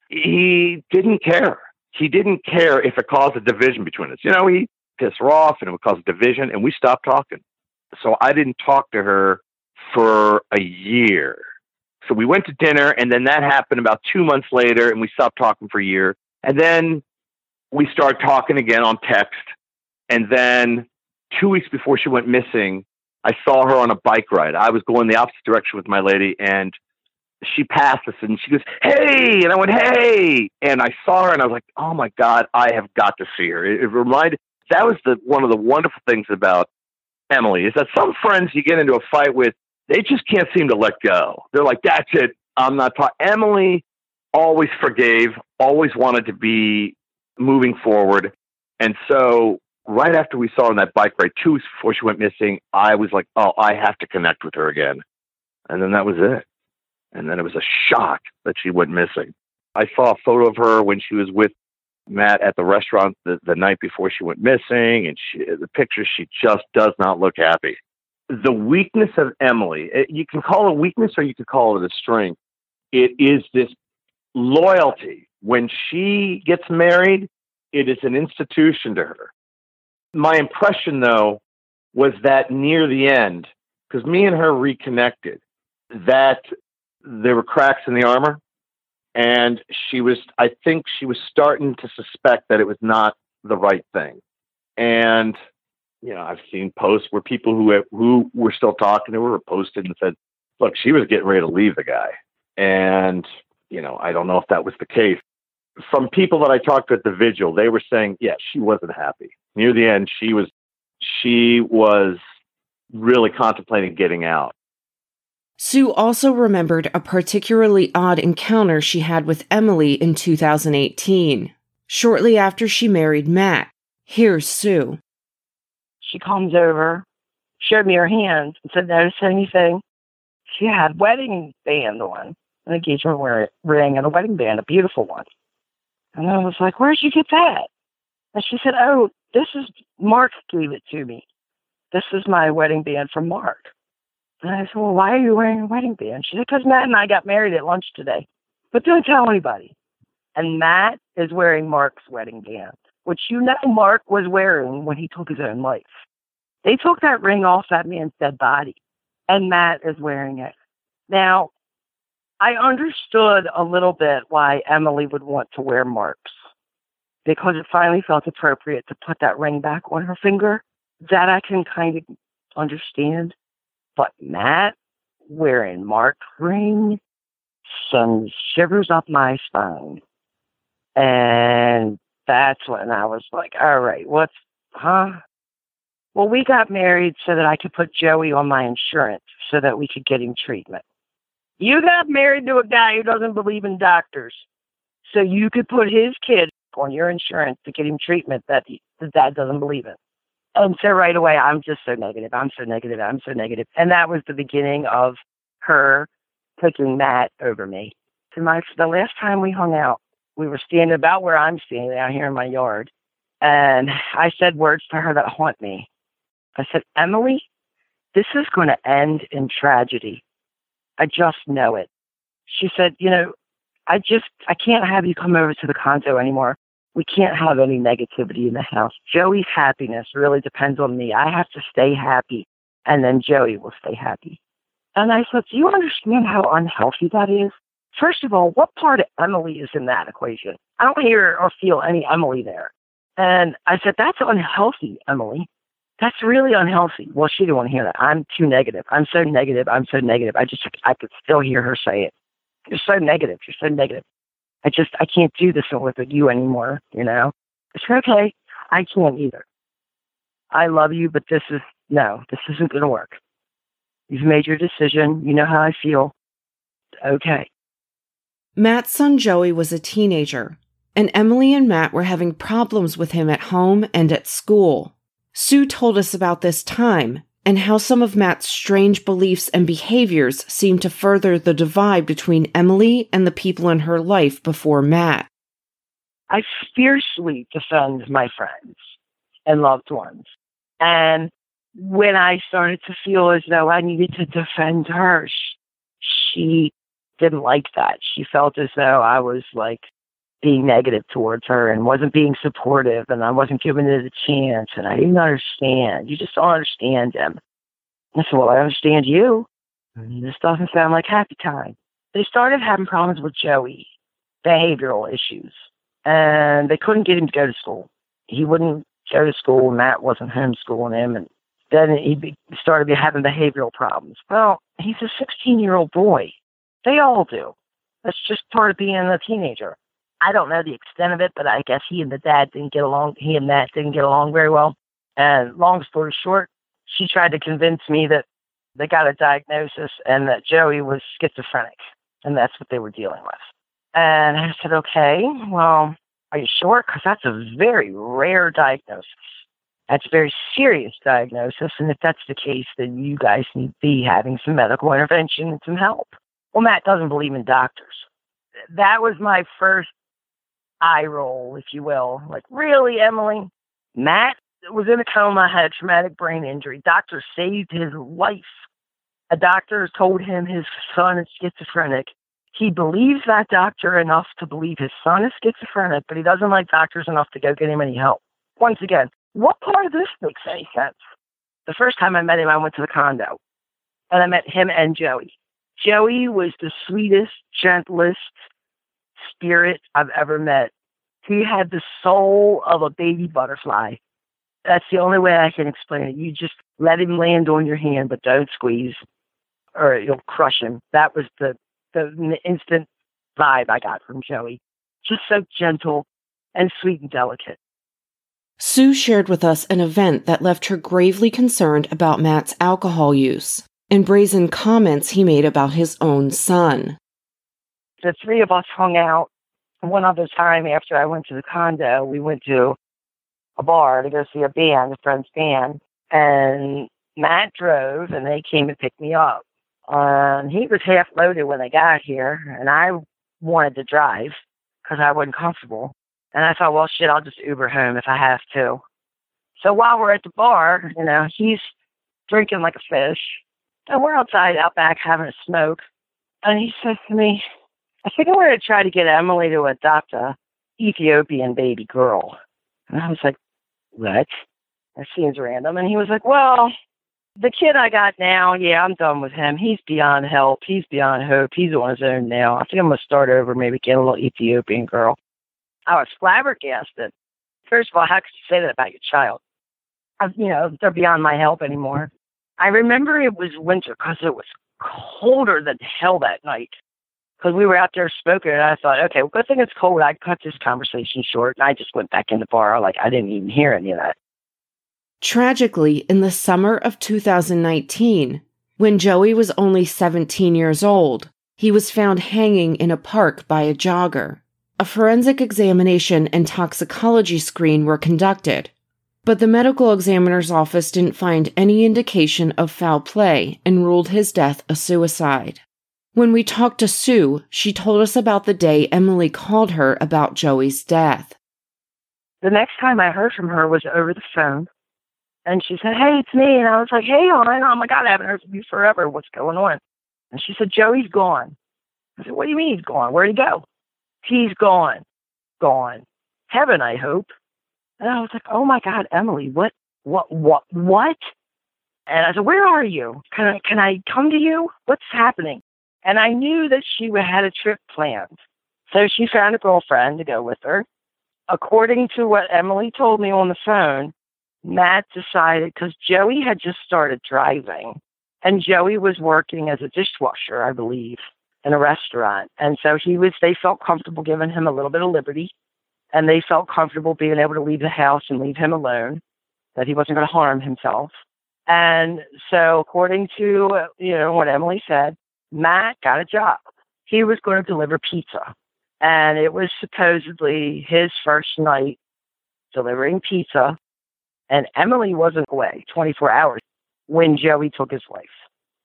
he didn't care. He didn't care if it caused a division between us. He pissed her off, and it would cause a division, and we stopped talking. So I didn't talk to her for a year. So we went to dinner, and then that happened about 2 months later, and we stopped talking for a year. And then we started talking again on text. And then 2 weeks before she went missing, I saw her on a bike ride. I was going the opposite direction with my lady, and she passed us, and she goes, "Hey!" And I went, "Hey!" And I saw her, and I was like, "Oh my God, I have got to see her." It reminded, that was one of the wonderful things about Emily, is that some friends you get into a fight with, they just can't seem to let go. They're like, "That's it. I'm not talking." Emily always forgave, always wanted to be moving forward. And so right after we saw her on that bike ride, 2 weeks before she went missing, I was like, "Oh, I have to connect with her again." And then that was it. And then it was a shock that she went missing. I saw a photo of her when she was with Matt at the restaurant the night before she went missing. And the picture, she just does not look happy. The weakness of Emily, you can call it a weakness or you could call it a strength. It is this loyalty. When she gets married, it is an institution to her. My impression, though, was that near the end, because me and her reconnected, that there were cracks in the armor, and I think she was starting to suspect that it was not the right thing. And, I've seen posts where people who were still talking to her posted and said, look, she was getting ready to leave the guy. And, I don't know if that was the case. From people that I talked to at the vigil, they were saying, yeah, she wasn't happy. Near the end, she was really contemplating getting out. Sue also remembered a particularly odd encounter she had with Emily in 2018, shortly after she married Matt. Here's Sue. She comes over, showed me her hand, and said, "Notice anything?" She had wedding band on, an engagement ring and a wedding band, a beautiful one. And I was like, "Where'd you get that?" And she said, "Oh, Mark gave it to me. This is my wedding band from Mark." And I said, "Well, why are you wearing a wedding band?" She said, "Because Matt and I got married at lunch today. But don't tell anybody." And Matt is wearing Mark's wedding band, which Mark was wearing when he took his own life. They took that ring off that man's dead body, and Matt is wearing it. Now, I understood a little bit why Emily would want to wear Mark's, because it finally felt appropriate to put that ring back on her finger. That I can kind of understand. But Matt wearing marked ring sends shivers up my spine. And that's when I was like, all right, Well, we got married so that I could put Joey on my insurance so that we could get him treatment. You got married to a guy who doesn't believe in doctors, so you could put his kid on your insurance to get him treatment that the dad doesn't believe in. And so right away, I'm just so negative. I'm so negative. I'm so negative. And that was the beginning of her picking Matt over me. So the last time we hung out, we were standing about where I'm standing out here in my yard. And I said words to her that haunt me. I said, Emily, this is going to end in tragedy. I just know it. She said, I can't have you come over to the condo anymore. We can't have any negativity in the house. Joey's happiness really depends on me. I have to stay happy, and then Joey will stay happy. And I said, do you understand how unhealthy that is? First of all, what part of Emily is in that equation? I don't hear or feel any Emily there. And I said, that's unhealthy, Emily. That's really unhealthy. Well, she didn't want to hear that. I'm too negative. I'm so negative. I'm so negative. I could still hear her say it. You're so negative. You're so negative. I can't do this with you anymore, I said, okay, I can't either. I love you, but this isn't going to work. You've made your decision. You know how I feel. Okay. Matt's son Joey was a teenager, and Emily and Matt were having problems with him at home and at school. Sue told us about this time and how some of Matt's strange beliefs and behaviors seemed to further the divide between Emily and the people in her life before Matt. I fiercely defend my friends and loved ones. And when I started to feel as though I needed to defend her, she didn't like that. She felt as though I was being negative towards her and wasn't being supportive, and I wasn't giving it a chance, and I didn't understand. You just don't understand them. I said, well, I understand you. This doesn't sound like happy time. They started having problems with Joey, behavioral issues, and they couldn't get him to go to school. He wouldn't go to school, and Matt wasn't homeschooling him, and then he started having behavioral problems. Well, he's a 16-year-old boy. They all do. That's just part of being a teenager. I don't know the extent of it, but I guess he and Matt didn't get along very well. And long story short, she tried to convince me that they got a diagnosis and that Joey was schizophrenic, and that's what they were dealing with. And I said, okay, well, are you sure? Because that's a very rare diagnosis. That's a very serious diagnosis, and if that's the case, then you guys need to be having some medical intervention and some help. Well, Matt doesn't believe in doctors. That was my first eye roll, if you will. Really, Emily? Matt was in a coma, had a traumatic brain injury. Doctor saved his life. A doctor told him his son is schizophrenic. He believes that doctor enough to believe his son is schizophrenic, but he doesn't like doctors enough to go get him any help. Once again, what part of this makes any sense? The first time I met him, I went to the condo, and I met him and Joey. Joey was the sweetest, gentlest spirit I've ever met. He had the soul of a baby butterfly. That's the only way I can explain it. You just let him land on your hand, but don't squeeze or you'll crush him. That was the instant vibe I got from Joey. Just so gentle and sweet and delicate. Sue shared with us an event that left her gravely concerned about Matt's alcohol use and brazen comments he made about his own son. The three of us hung out. One other time after I went to the condo, we went to a bar to go see a friend's band, and Matt drove, and they came and picked me up. He was half loaded when they got here, and I wanted to drive because I wasn't comfortable. And I thought, well, shit, I'll just Uber home if I have to. So while we're at the bar, he's drinking like a fish, and we're outside out back having a smoke. And he says to me, I think I'm going to try to get Emily to adopt a Ethiopian baby girl. And I was like, what? That seems random. And he was like, well, the kid I got now, yeah, I'm done with him. He's beyond help. He's beyond hope. He's on his own now. I think I'm going to start over, maybe get a little Ethiopian girl. I was flabbergasted. First of all, how could you say that about your child? they're beyond my help anymore. I remember it was winter because it was colder than hell that night. Because we were out there smoking, and I thought, okay, well, good thing it's cold. I cut this conversation short, and I just went back in the bar like I didn't even hear any of that. Tragically, in the summer of 2019, when Joey was only 17 years old, he was found hanging in a park by a jogger. A forensic examination and toxicology screen were conducted, but the medical examiner's office didn't find any indication of foul play and ruled his death a suicide. When we talked to Sue, she told us about the day Emily called her about Joey's death. The next time I heard from her was over the phone, and she said, "Hey, it's me." And I was like, "Hey, hon, oh my God, I haven't heard from you forever. What's going on?" And she said, "Joey's gone." I said, "What do you mean he's gone? Where'd he go?" "He's gone." "Gone. Heaven, I hope." And I was like, "Oh my God, Emily, what? And I said, "Where are you? Can I come to you? What's happening?" And I knew that she had a trip planned. So she found a girlfriend to go with her. According to what Emily told me on the phone, Matt decided, because Joey had just started driving, and Joey was working as a dishwasher, I believe, in a restaurant. And so they felt comfortable giving him a little bit of liberty, and they felt comfortable being able to leave the house and leave him alone, that he wasn't going to harm himself. And so according to, what Emily said, Matt got a job. He was going to deliver pizza. And it was supposedly his first night delivering pizza. And Emily wasn't away 24 hours when Joey took his life.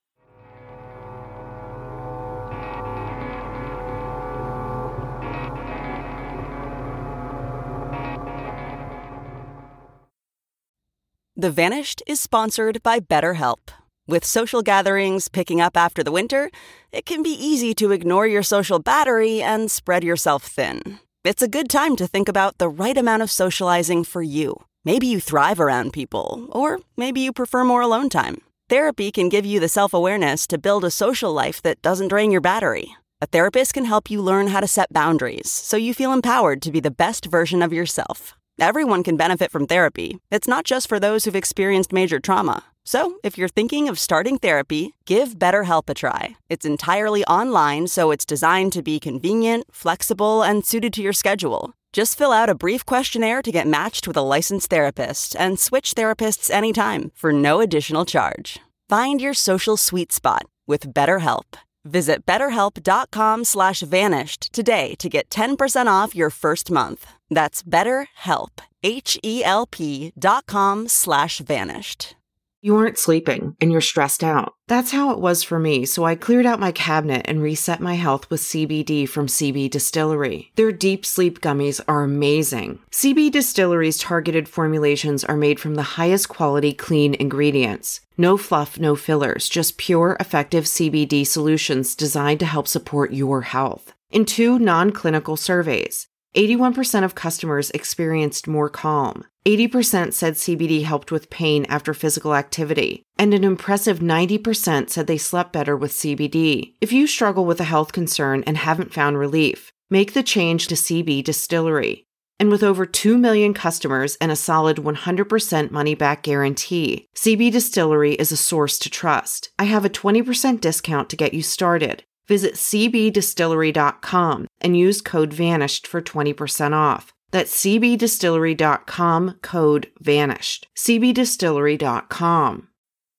The Vanished is sponsored by BetterHelp. With social gatherings picking up after the winter, it can be easy to ignore your social battery and spread yourself thin. It's a good time to think about the right amount of socializing for you. Maybe you thrive around people, or maybe you prefer more alone time. Therapy can give you the self-awareness to build a social life that doesn't drain your battery. A therapist can help you learn how to set boundaries so you feel empowered to be the best version of yourself. Everyone can benefit from therapy. It's not just for those who've experienced major trauma. So, if you're thinking of starting therapy, give BetterHelp a try. It's entirely online, so it's designed to be convenient, flexible, and suited to your schedule. Just fill out a brief questionnaire to get matched with a licensed therapist and switch therapists anytime for no additional charge. Find your social sweet spot with BetterHelp. Visit BetterHelp.com/vanished today to get 10% off your first month. That's BetterHelp, HELP.com/vanished. You aren't sleeping and you're stressed out. That's how it was for me, so I cleared out my cabinet and reset my health with CBD from CB Distillery. Their deep sleep gummies are amazing. CB Distillery's targeted formulations are made from the highest quality clean ingredients. No fluff, no fillers, just pure, effective CBD solutions designed to help support your health. In 2 non-clinical surveys, 81% of customers experienced more calm. 80% said CBD helped with pain after physical activity, and an impressive 90% said they slept better with CBD. If you struggle with a health concern and haven't found relief, make the change to CB Distillery. And with over 2 million customers and a solid 100% money-back guarantee, CB Distillery is a source to trust. I have a 20% discount to get you started. Visit cbdistillery.com and use code VANISHED for 20% off. That's cbdistillery.com, code VANISHED. cbdistillery.com.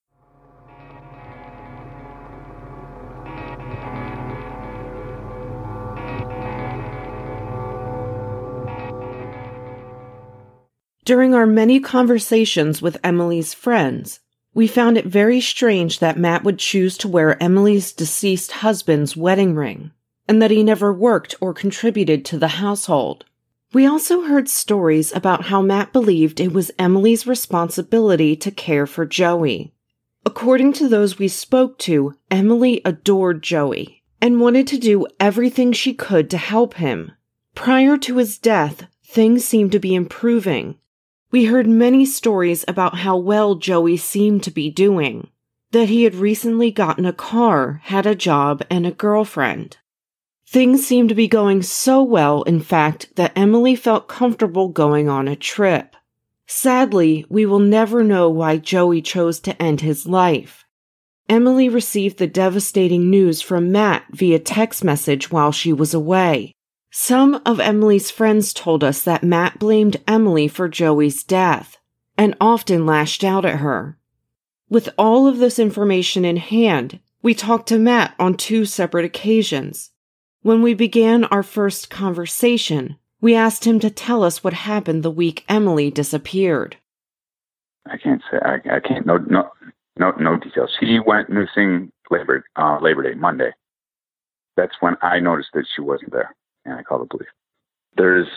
During our many conversations with Emily's friends, we found it very strange that Matt would choose to wear Emily's deceased husband's wedding ring, and that he never worked or contributed to the household. We also heard stories about how Matt believed it was Emily's responsibility to care for Joey. According to those we spoke to, Emily adored Joey and wanted to do everything she could to help him. Prior to his death, things seemed to be improving. We heard many stories about how well Joey seemed to be doing, that he had recently gotten a car, had a job, and a girlfriend. Things seemed to be going so well, in fact, that Emily felt comfortable going on a trip. Sadly, we will never know why Joey chose to end his life. Emily received the devastating news from Matt via text message while she was away. Some of Emily's friends told us that Matt blamed Emily for Joey's death and often lashed out at her. With all of this information in hand, we talked to Matt on 2 separate occasions. When we began our first conversation, we asked him to tell us what happened the week Emily disappeared. I can't say. I can't. No details. She went missing Labor Day, Monday. That's when I noticed that she wasn't there, and I called the police. There's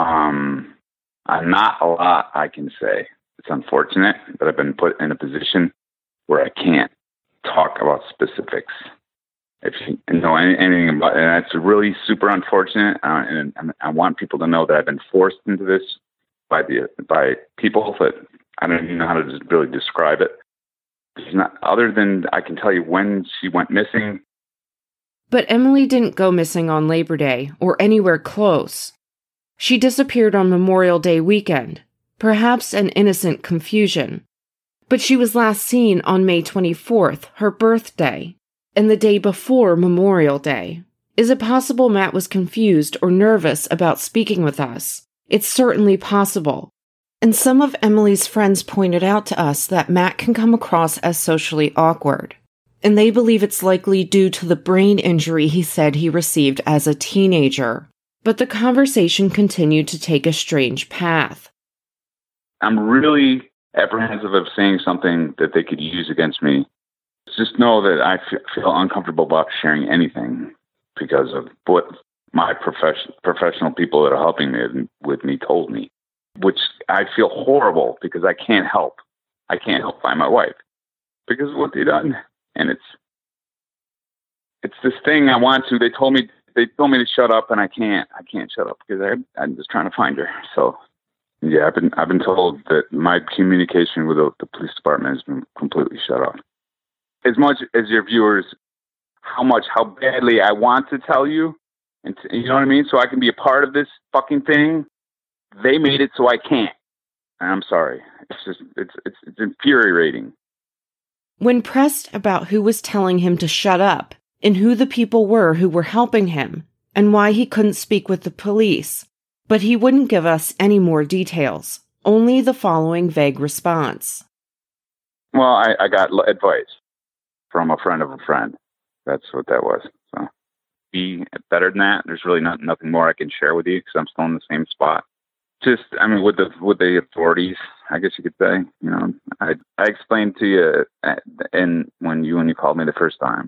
not a lot I can say. It's unfortunate that I've been put in a position where I can't talk about specifics. If you know anything about it, and that's really super unfortunate. And I want people to know that I've been forced into this by people that I don't even know how to really describe it. It's not, other than I can tell you when she went missing. But Emily didn't go missing on Labor Day or anywhere close. She disappeared on Memorial Day weekend, perhaps an innocent confusion. But she was last seen on May 24th, her birthday, and the day before Memorial Day. Is it possible Matt was confused or nervous about speaking with us? It's certainly possible. And some of Emily's friends pointed out to us that Matt can come across as socially awkward, and they believe it's likely due to the brain injury he said he received as a teenager. But the conversation continued to take a strange path. I'm really apprehensive of saying something that they could use against me. Just know that I feel uncomfortable about sharing anything because of what my professional people that are helping me with me told me, which I feel horrible because I can't help. I can't help find my wife because of what they've done. And it's this thing I want to. They told me to shut up, and I can't shut up because I'm just trying to find her. So yeah, I've been told that my communication with the police department has been completely shut off. As much as your viewers, how badly I want to tell you, and you know what I mean, so I can be a part of this fucking thing. They made it so I can't, and I'm sorry. It's infuriating. When pressed about who was telling him to shut up and who the people were who were helping him and why he couldn't speak with the police, but he wouldn't give us any more details, only the following vague response. Well, I got advice from a friend of a friend. That's what that was. So be better than that. There's really nothing more I can share with you because I'm still in the same spot. Just, I mean, with the authorities, I guess you could say. You know, I explained to you, and when you called me the first time,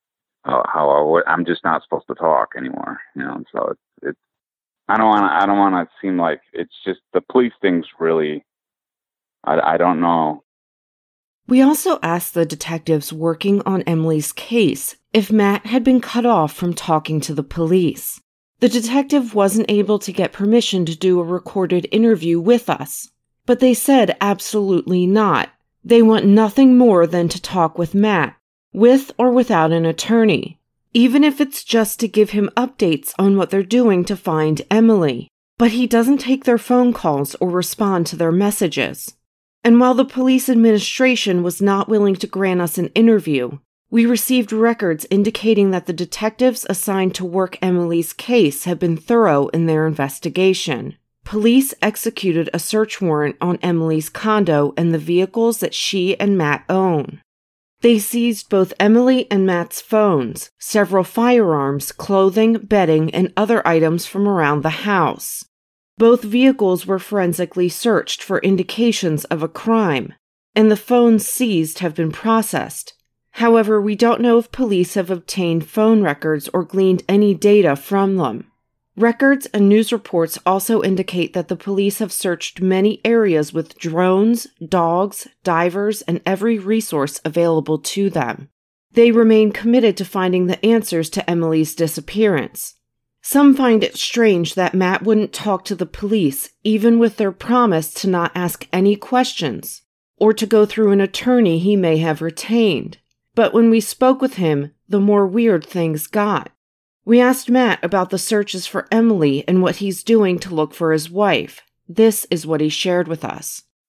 how I'm just not supposed to talk anymore. You know, so it's I don't want to seem like it's just the police thing's really. I don't know. We also asked the detectives working on Emily's case if Matt had been cut off from talking to the police. The detective wasn't able to get permission to do a recorded interview with us, but they said absolutely not. They want nothing more than to talk with Matt, with or without an attorney, even if it's just to give him updates on what they're doing to find Emily. But he doesn't take their phone calls or respond to their messages. And while the police administration was not willing to grant us an interview, we received records indicating that the detectives assigned to work Emily's case have been thorough in their investigation. Police executed a search warrant on Emily's condo and the vehicles that she and Matt own. They seized both Emily and Matt's phones, several firearms, clothing, bedding, and other items from around the house. Both vehicles were forensically searched for indications of a crime, and the phones seized have been processed. However, we don't know if police have obtained phone records or gleaned any data from them. Records and news reports also indicate that the police have searched many areas with drones, dogs, divers, and every resource available to them. They remain committed to finding the answers to Emily's disappearance. Some find it strange that Matt wouldn't talk to the police, even with their promise to not ask any questions, or to go through an attorney he may have retained. But when we spoke with him, the more weird things got. We asked Matt about the searches for Emily and what he's doing to look for his wife. This is what he shared with us.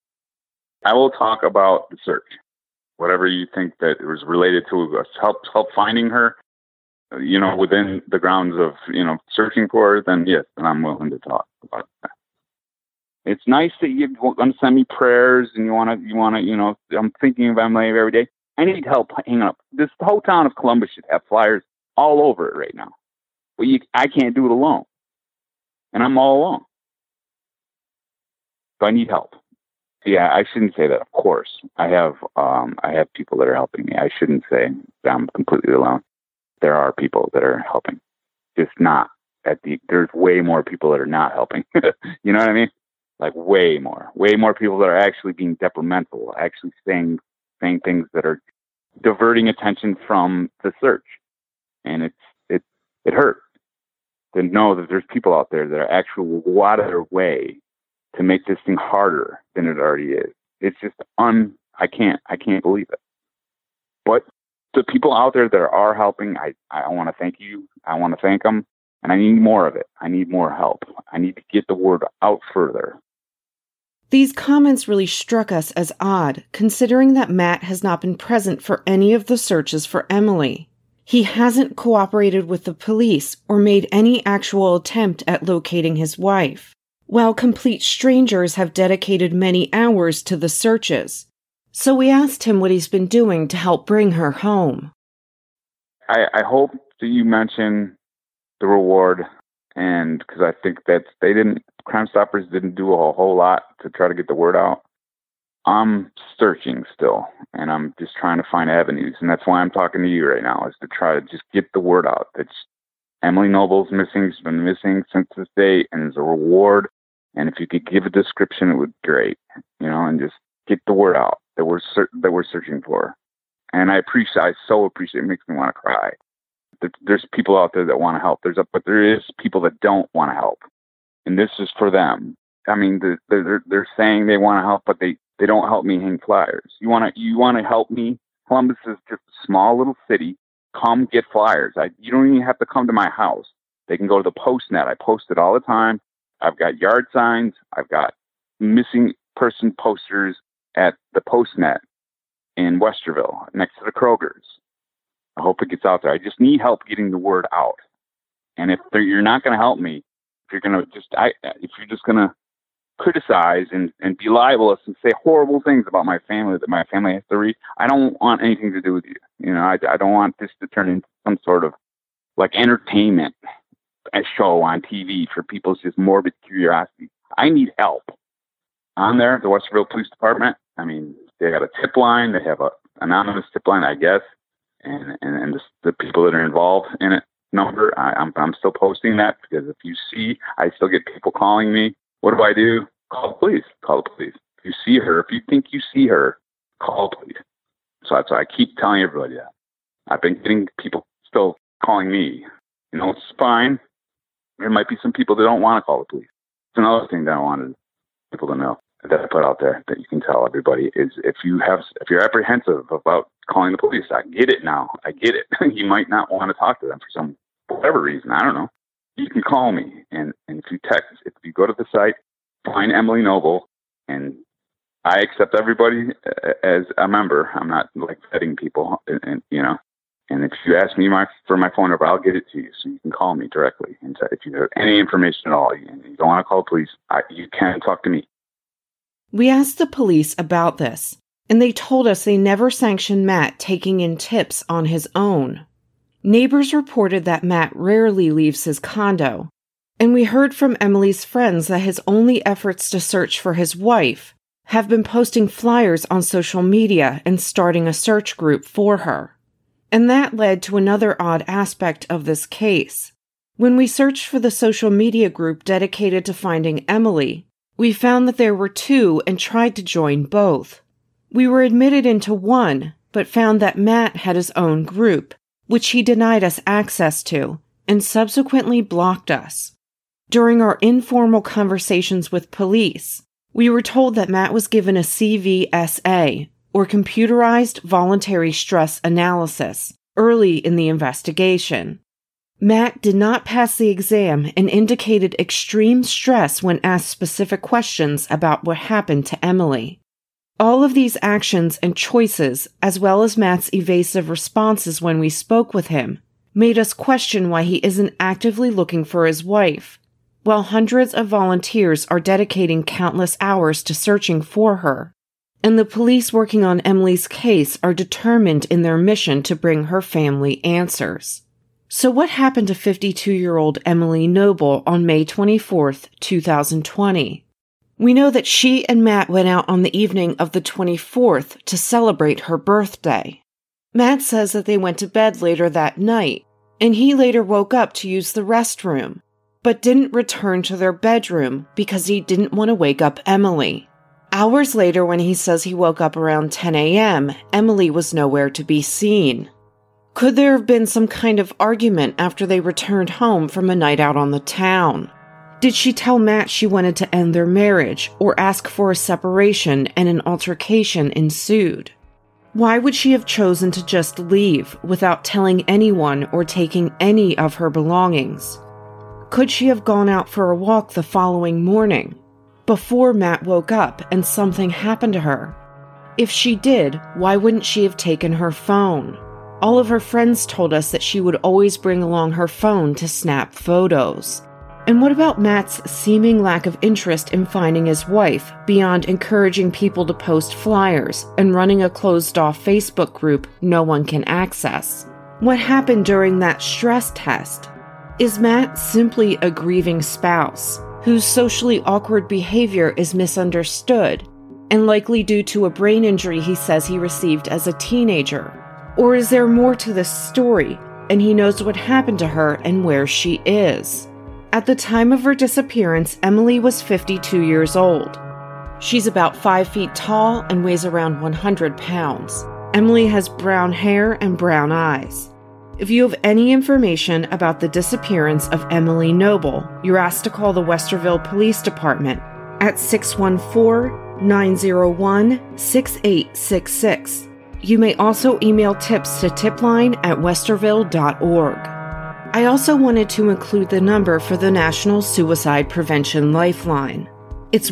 I will talk about the search. Whatever you think that it was related to us, help finding her, within the grounds of, searching for her, then yes, and I'm willing to talk about that. It's nice that you're going to send me prayers and you want to, I'm thinking of Emily every day. I need help hanging up. This whole town of Columbus should have flyers all over it right now. But I can't do it alone. And I'm all alone. So I need help. Yeah, I shouldn't say that, of course. I have people that are helping me. I shouldn't say that I'm completely alone. There are people that are helping. Just not there's way more people that are not helping. You know what I mean? Like way more people that are actually being detrimental, actually saying things that are diverting attention from the search. And it hurts to know that there's people out there that are actually go out of their way to make this thing harder than it already is. It's just I can't believe it. But the people out there that are helping, I want to thank you. I want to thank them. And I need more of it. I need more help. I need to get the word out further. These comments really struck us as odd, considering that Matt has not been present for any of the searches for Emily. He hasn't cooperated with the police or made any actual attempt at locating his wife, while complete strangers have dedicated many hours to the searches. So we asked him what he's been doing to help bring her home. I hope that you mention the reward, and because I think that Crime Stoppers didn't do a whole lot to try to get the word out. I'm searching still, and I'm just trying to find avenues, and that's why I'm talking to you right now, is to try to just get the word out. That Emily Noble's missing. She's been missing since this day, and there's a reward. And if you could give a description, it would be great, and just get the word out that we're searching for her. And I so appreciate it. It makes me want to cry. There's people out there that want to help. But there is people that don't want to help, and this is for them. I mean, they're saying they want to help, but they don't help me hang flyers. You want to help me? Columbus is just a small little city. Come get flyers. You don't even have to come to my house. They can go to the PostNet. I post it all the time. I've got yard signs. I've got missing person posters at the PostNet in Westerville next to the Kroger's. I hope it gets out there. I just need help getting the word out. And if you're not going to help me, if you're just going to criticize and be libelous and say horrible things about my family that my family has to read, I don't want anything to do with you. I don't want this to turn into some sort of like entertainment show on TV for people's just morbid curiosity. I need help. On there, the Westerville Police Department, I mean, they got a tip line. They have an anonymous tip line, I guess. And the people that are involved in it number, I'm still posting that, because if you see, I still get people calling me. What do? Call the police. Call the police. If you see her, if you think you see her, call the police. So that's why I keep telling everybody that. I've been getting people still calling me. It's fine. There might be some people that don't want to call the police. It's another thing that I wanted people to know, that I put out there, that you can tell everybody, is if you're apprehensive about calling the police, I get it now. I get it. You might not want to talk to them for whatever reason. I don't know. You can call me, and if you go to the site, find Emily Noble, and I accept everybody as a member. I'm not like vetting people, and if you ask me for my phone number, I'll get it to you, so you can call me directly. And if you have any information at all, and you don't want to call the police, you can talk to me. We asked the police about this, and they told us they never sanctioned Matt taking in tips on his own. Neighbors reported that Matt rarely leaves his condo, and we heard from Emily's friends that his only efforts to search for his wife have been posting flyers on social media and starting a search group for her. And that led to another odd aspect of this case. When we searched for the social media group dedicated to finding Emily, we found that there were two and tried to join both. We were admitted into one, but found that Matt had his own group, which he denied us access to, and subsequently blocked us. During our informal conversations with police, we were told that Matt was given a CVSA, or Computerized Voluntary Stress Analysis, early in the investigation. Matt did not pass the exam and indicated extreme stress when asked specific questions about what happened to Emily. All of these actions and choices, as well as Matt's evasive responses when we spoke with him, made us question why he isn't actively looking for his wife, while hundreds of volunteers are dedicating countless hours to searching for her. And the police working on Emily's case are determined in their mission to bring her family answers. So what happened to 52-year-old Emily Noble on May 24th, 2020? We know that she and Matt went out on the evening of the 24th to celebrate her birthday. Matt says that they went to bed later that night, and he later woke up to use the restroom, but didn't return to their bedroom because he didn't want to wake up Emily. Hours later, when he says he woke up around 10 a.m., Emily was nowhere to be seen. Could there have been some kind of argument after they returned home from a night out on the town? Did she tell Matt she wanted to end their marriage or ask for a separation and an altercation ensued? Why would she have chosen to just leave without telling anyone or taking any of her belongings? Could she have gone out for a walk the following morning, before Matt woke up and something happened to her? If she did, why wouldn't she have taken her phone? All of her friends told us that she would always bring along her phone to snap photos. And what about Matt's seeming lack of interest in finding his wife beyond encouraging people to post flyers and running a closed-off Facebook group no one can access? What happened during that stress test? Is Matt simply a grieving spouse whose socially awkward behavior is misunderstood and likely due to a brain injury he says he received as a teenager? Or is there more to this story and he knows what happened to her and where she is? At the time of her disappearance, Emily was 52 years old. She's about 5 feet tall and weighs around 100 pounds. Emily has brown hair and brown eyes. If you have any information about the disappearance of Emily Noble, you're asked to call the Westerville Police Department at 614-901-6866. You may also email tips to tipline@westerville.org. I also wanted to include the number for the National Suicide Prevention Lifeline. It's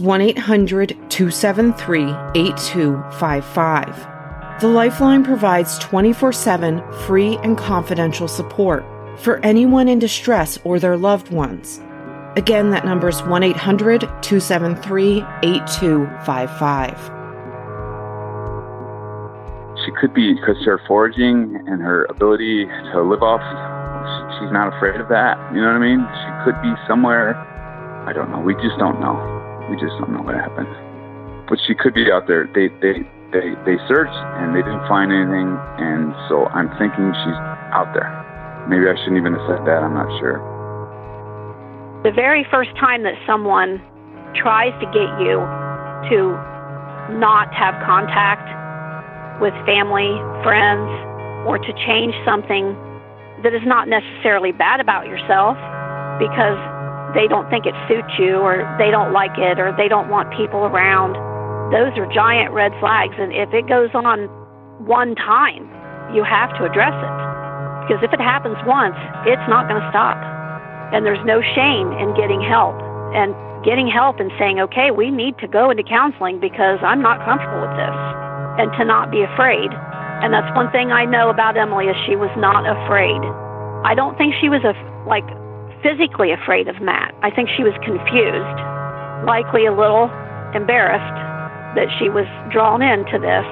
1-800-273-8255. The Lifeline provides 24/7 free and confidential support for anyone in distress or their loved ones. Again, that number is 1-800-273-8255. She could be, because her foraging and her ability to live off, she's not afraid of that. You know what I mean? She could be somewhere. I don't know. We just don't know. We just don't know what happened. But she could be out there. They searched and they didn't find anything, and so I'm thinking she's out there. Maybe I shouldn't even have said that. I'm not sure. The very first time that someone tries to get you to not have contact with family, friends, or to change something that is not necessarily bad about yourself because they don't think it suits you or they don't like it or they don't want people around, those are giant red flags. And if it goes on one time, you have to address it. Because if it happens once, it's not going to stop. And there's no shame in getting help. And getting help and saying, okay, we need to go into counseling because I'm not comfortable with this. And to not be afraid. And that's one thing I know about Emily is she was not afraid. I don't think she was physically afraid of Matt. I think she was confused, likely a little embarrassed that she was drawn into this.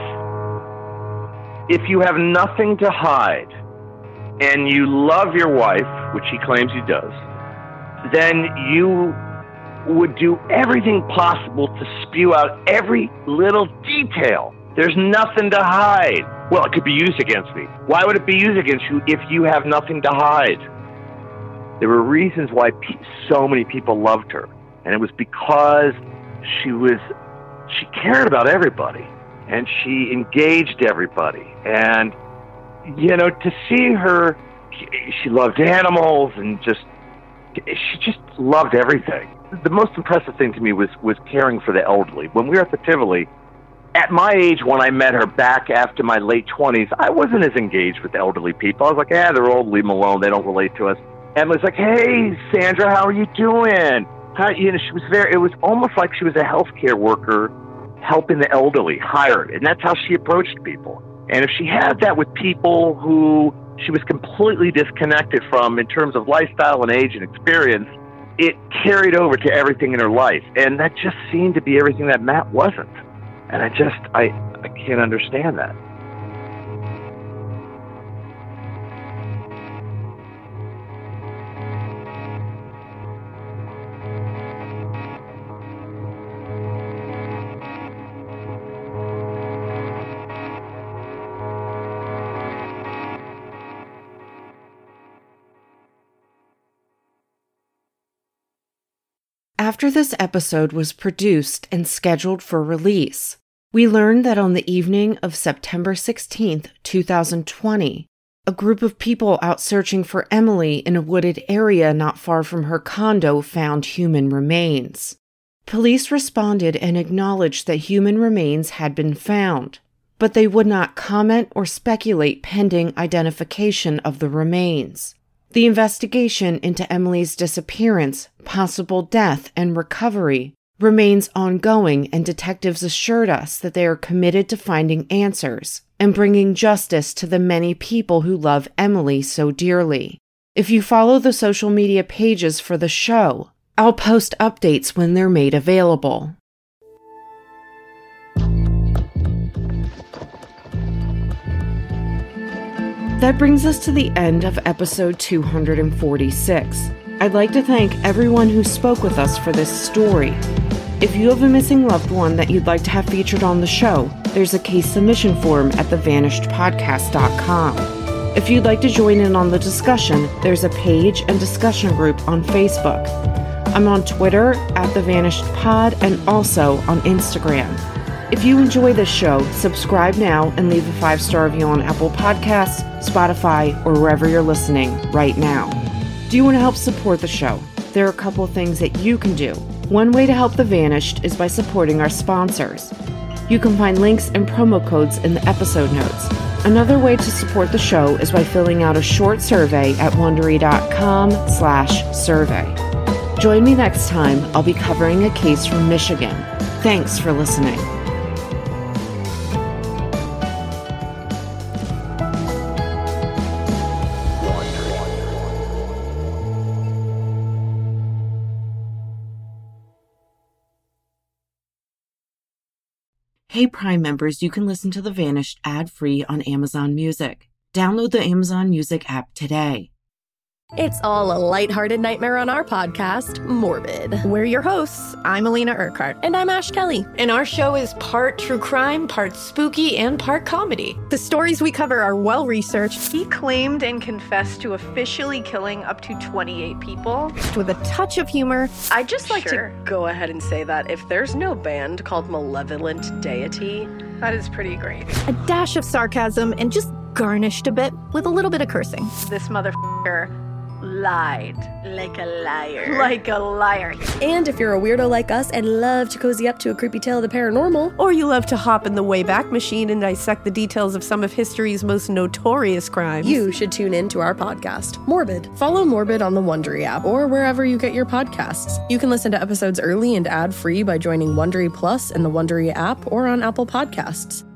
If you have nothing to hide and you love your wife, which he claims he does, then you would do everything possible to spew out every little detail. There's nothing to hide. Well, it could be used against me. Why would it be used against you if you have nothing to hide? There were reasons why so many people loved her, and it was because she cared about everybody, and she engaged everybody. And, to see her, she loved animals, and she just loved everything. The most impressive thing to me was caring for the elderly. When we were at the Tivoli, at my age, when I met her back after my late 20s, I wasn't as engaged with elderly people. I was like, they're old, leave them alone, they don't relate to us. Emily's like, hey, Sandra, how are you doing? She was it was almost like she was a healthcare worker helping the elderly, hired. And that's how she approached people. And if she had that with people who she was completely disconnected from in terms of lifestyle and age and experience, it carried over to everything in her life. And that just seemed to be everything that Matt wasn't. And I can't understand that. After this episode was produced and scheduled for release, we learned that on the evening of September 16th, 2020, a group of people out searching for Emily in a wooded area not far from her condo found human remains. Police responded and acknowledged that human remains had been found, but they would not comment or speculate pending identification of the remains. The investigation into Emily's disappearance, possible death, and recovery remains ongoing, and detectives assured us that they are committed to finding answers and bringing justice to the many people who love Emily so dearly. If you follow the social media pages for the show, I'll post updates when they're made available. That brings us to the end of episode 246. I'd like to thank everyone who spoke with us for this story. If you have a missing loved one that you'd like to have featured on the show, there's a case submission form at thevanishedpodcast.com. If you'd like to join in on the discussion, there's a page and discussion group on Facebook. I'm on Twitter @thevanishedpod and also on Instagram. If you enjoy this show, subscribe now and leave a 5-star review on Apple Podcasts, Spotify, or wherever you're listening right now. Do you want to help support the show? There are a couple of things that you can do. One way to help The Vanished is by supporting our sponsors. You can find links and promo codes in the episode notes. Another way to support the show is by filling out a short survey at Wondery.com/survey. Join me next time. I'll be covering a case from Michigan. Thanks for listening. Hey Prime members, you can listen to The Vanished ad-free on Amazon Music. Download the Amazon Music app today. It's all a lighthearted nightmare on our podcast, Morbid. We're your hosts. I'm Alina Urquhart. And I'm Ash Kelly. And our show is part true crime, part spooky, and part comedy. The stories we cover are well-researched. He claimed and confessed to officially killing up to 28 people. With a touch of humor. I'd just like to go ahead and say that if there's no band called Malevolent Deity, that is pretty great. A dash of sarcasm and just garnished a bit with a little bit of cursing. This motherfucker lied. Like a liar. Like a liar. And if you're a weirdo like us and love to cozy up to a creepy tale of the paranormal, or you love to hop in the Wayback Machine and dissect the details of some of history's most notorious crimes, you should tune in to our podcast, Morbid. Follow Morbid on the Wondery app or wherever you get your podcasts. You can listen to episodes early and ad-free by joining Wondery Plus in the Wondery app or on Apple Podcasts.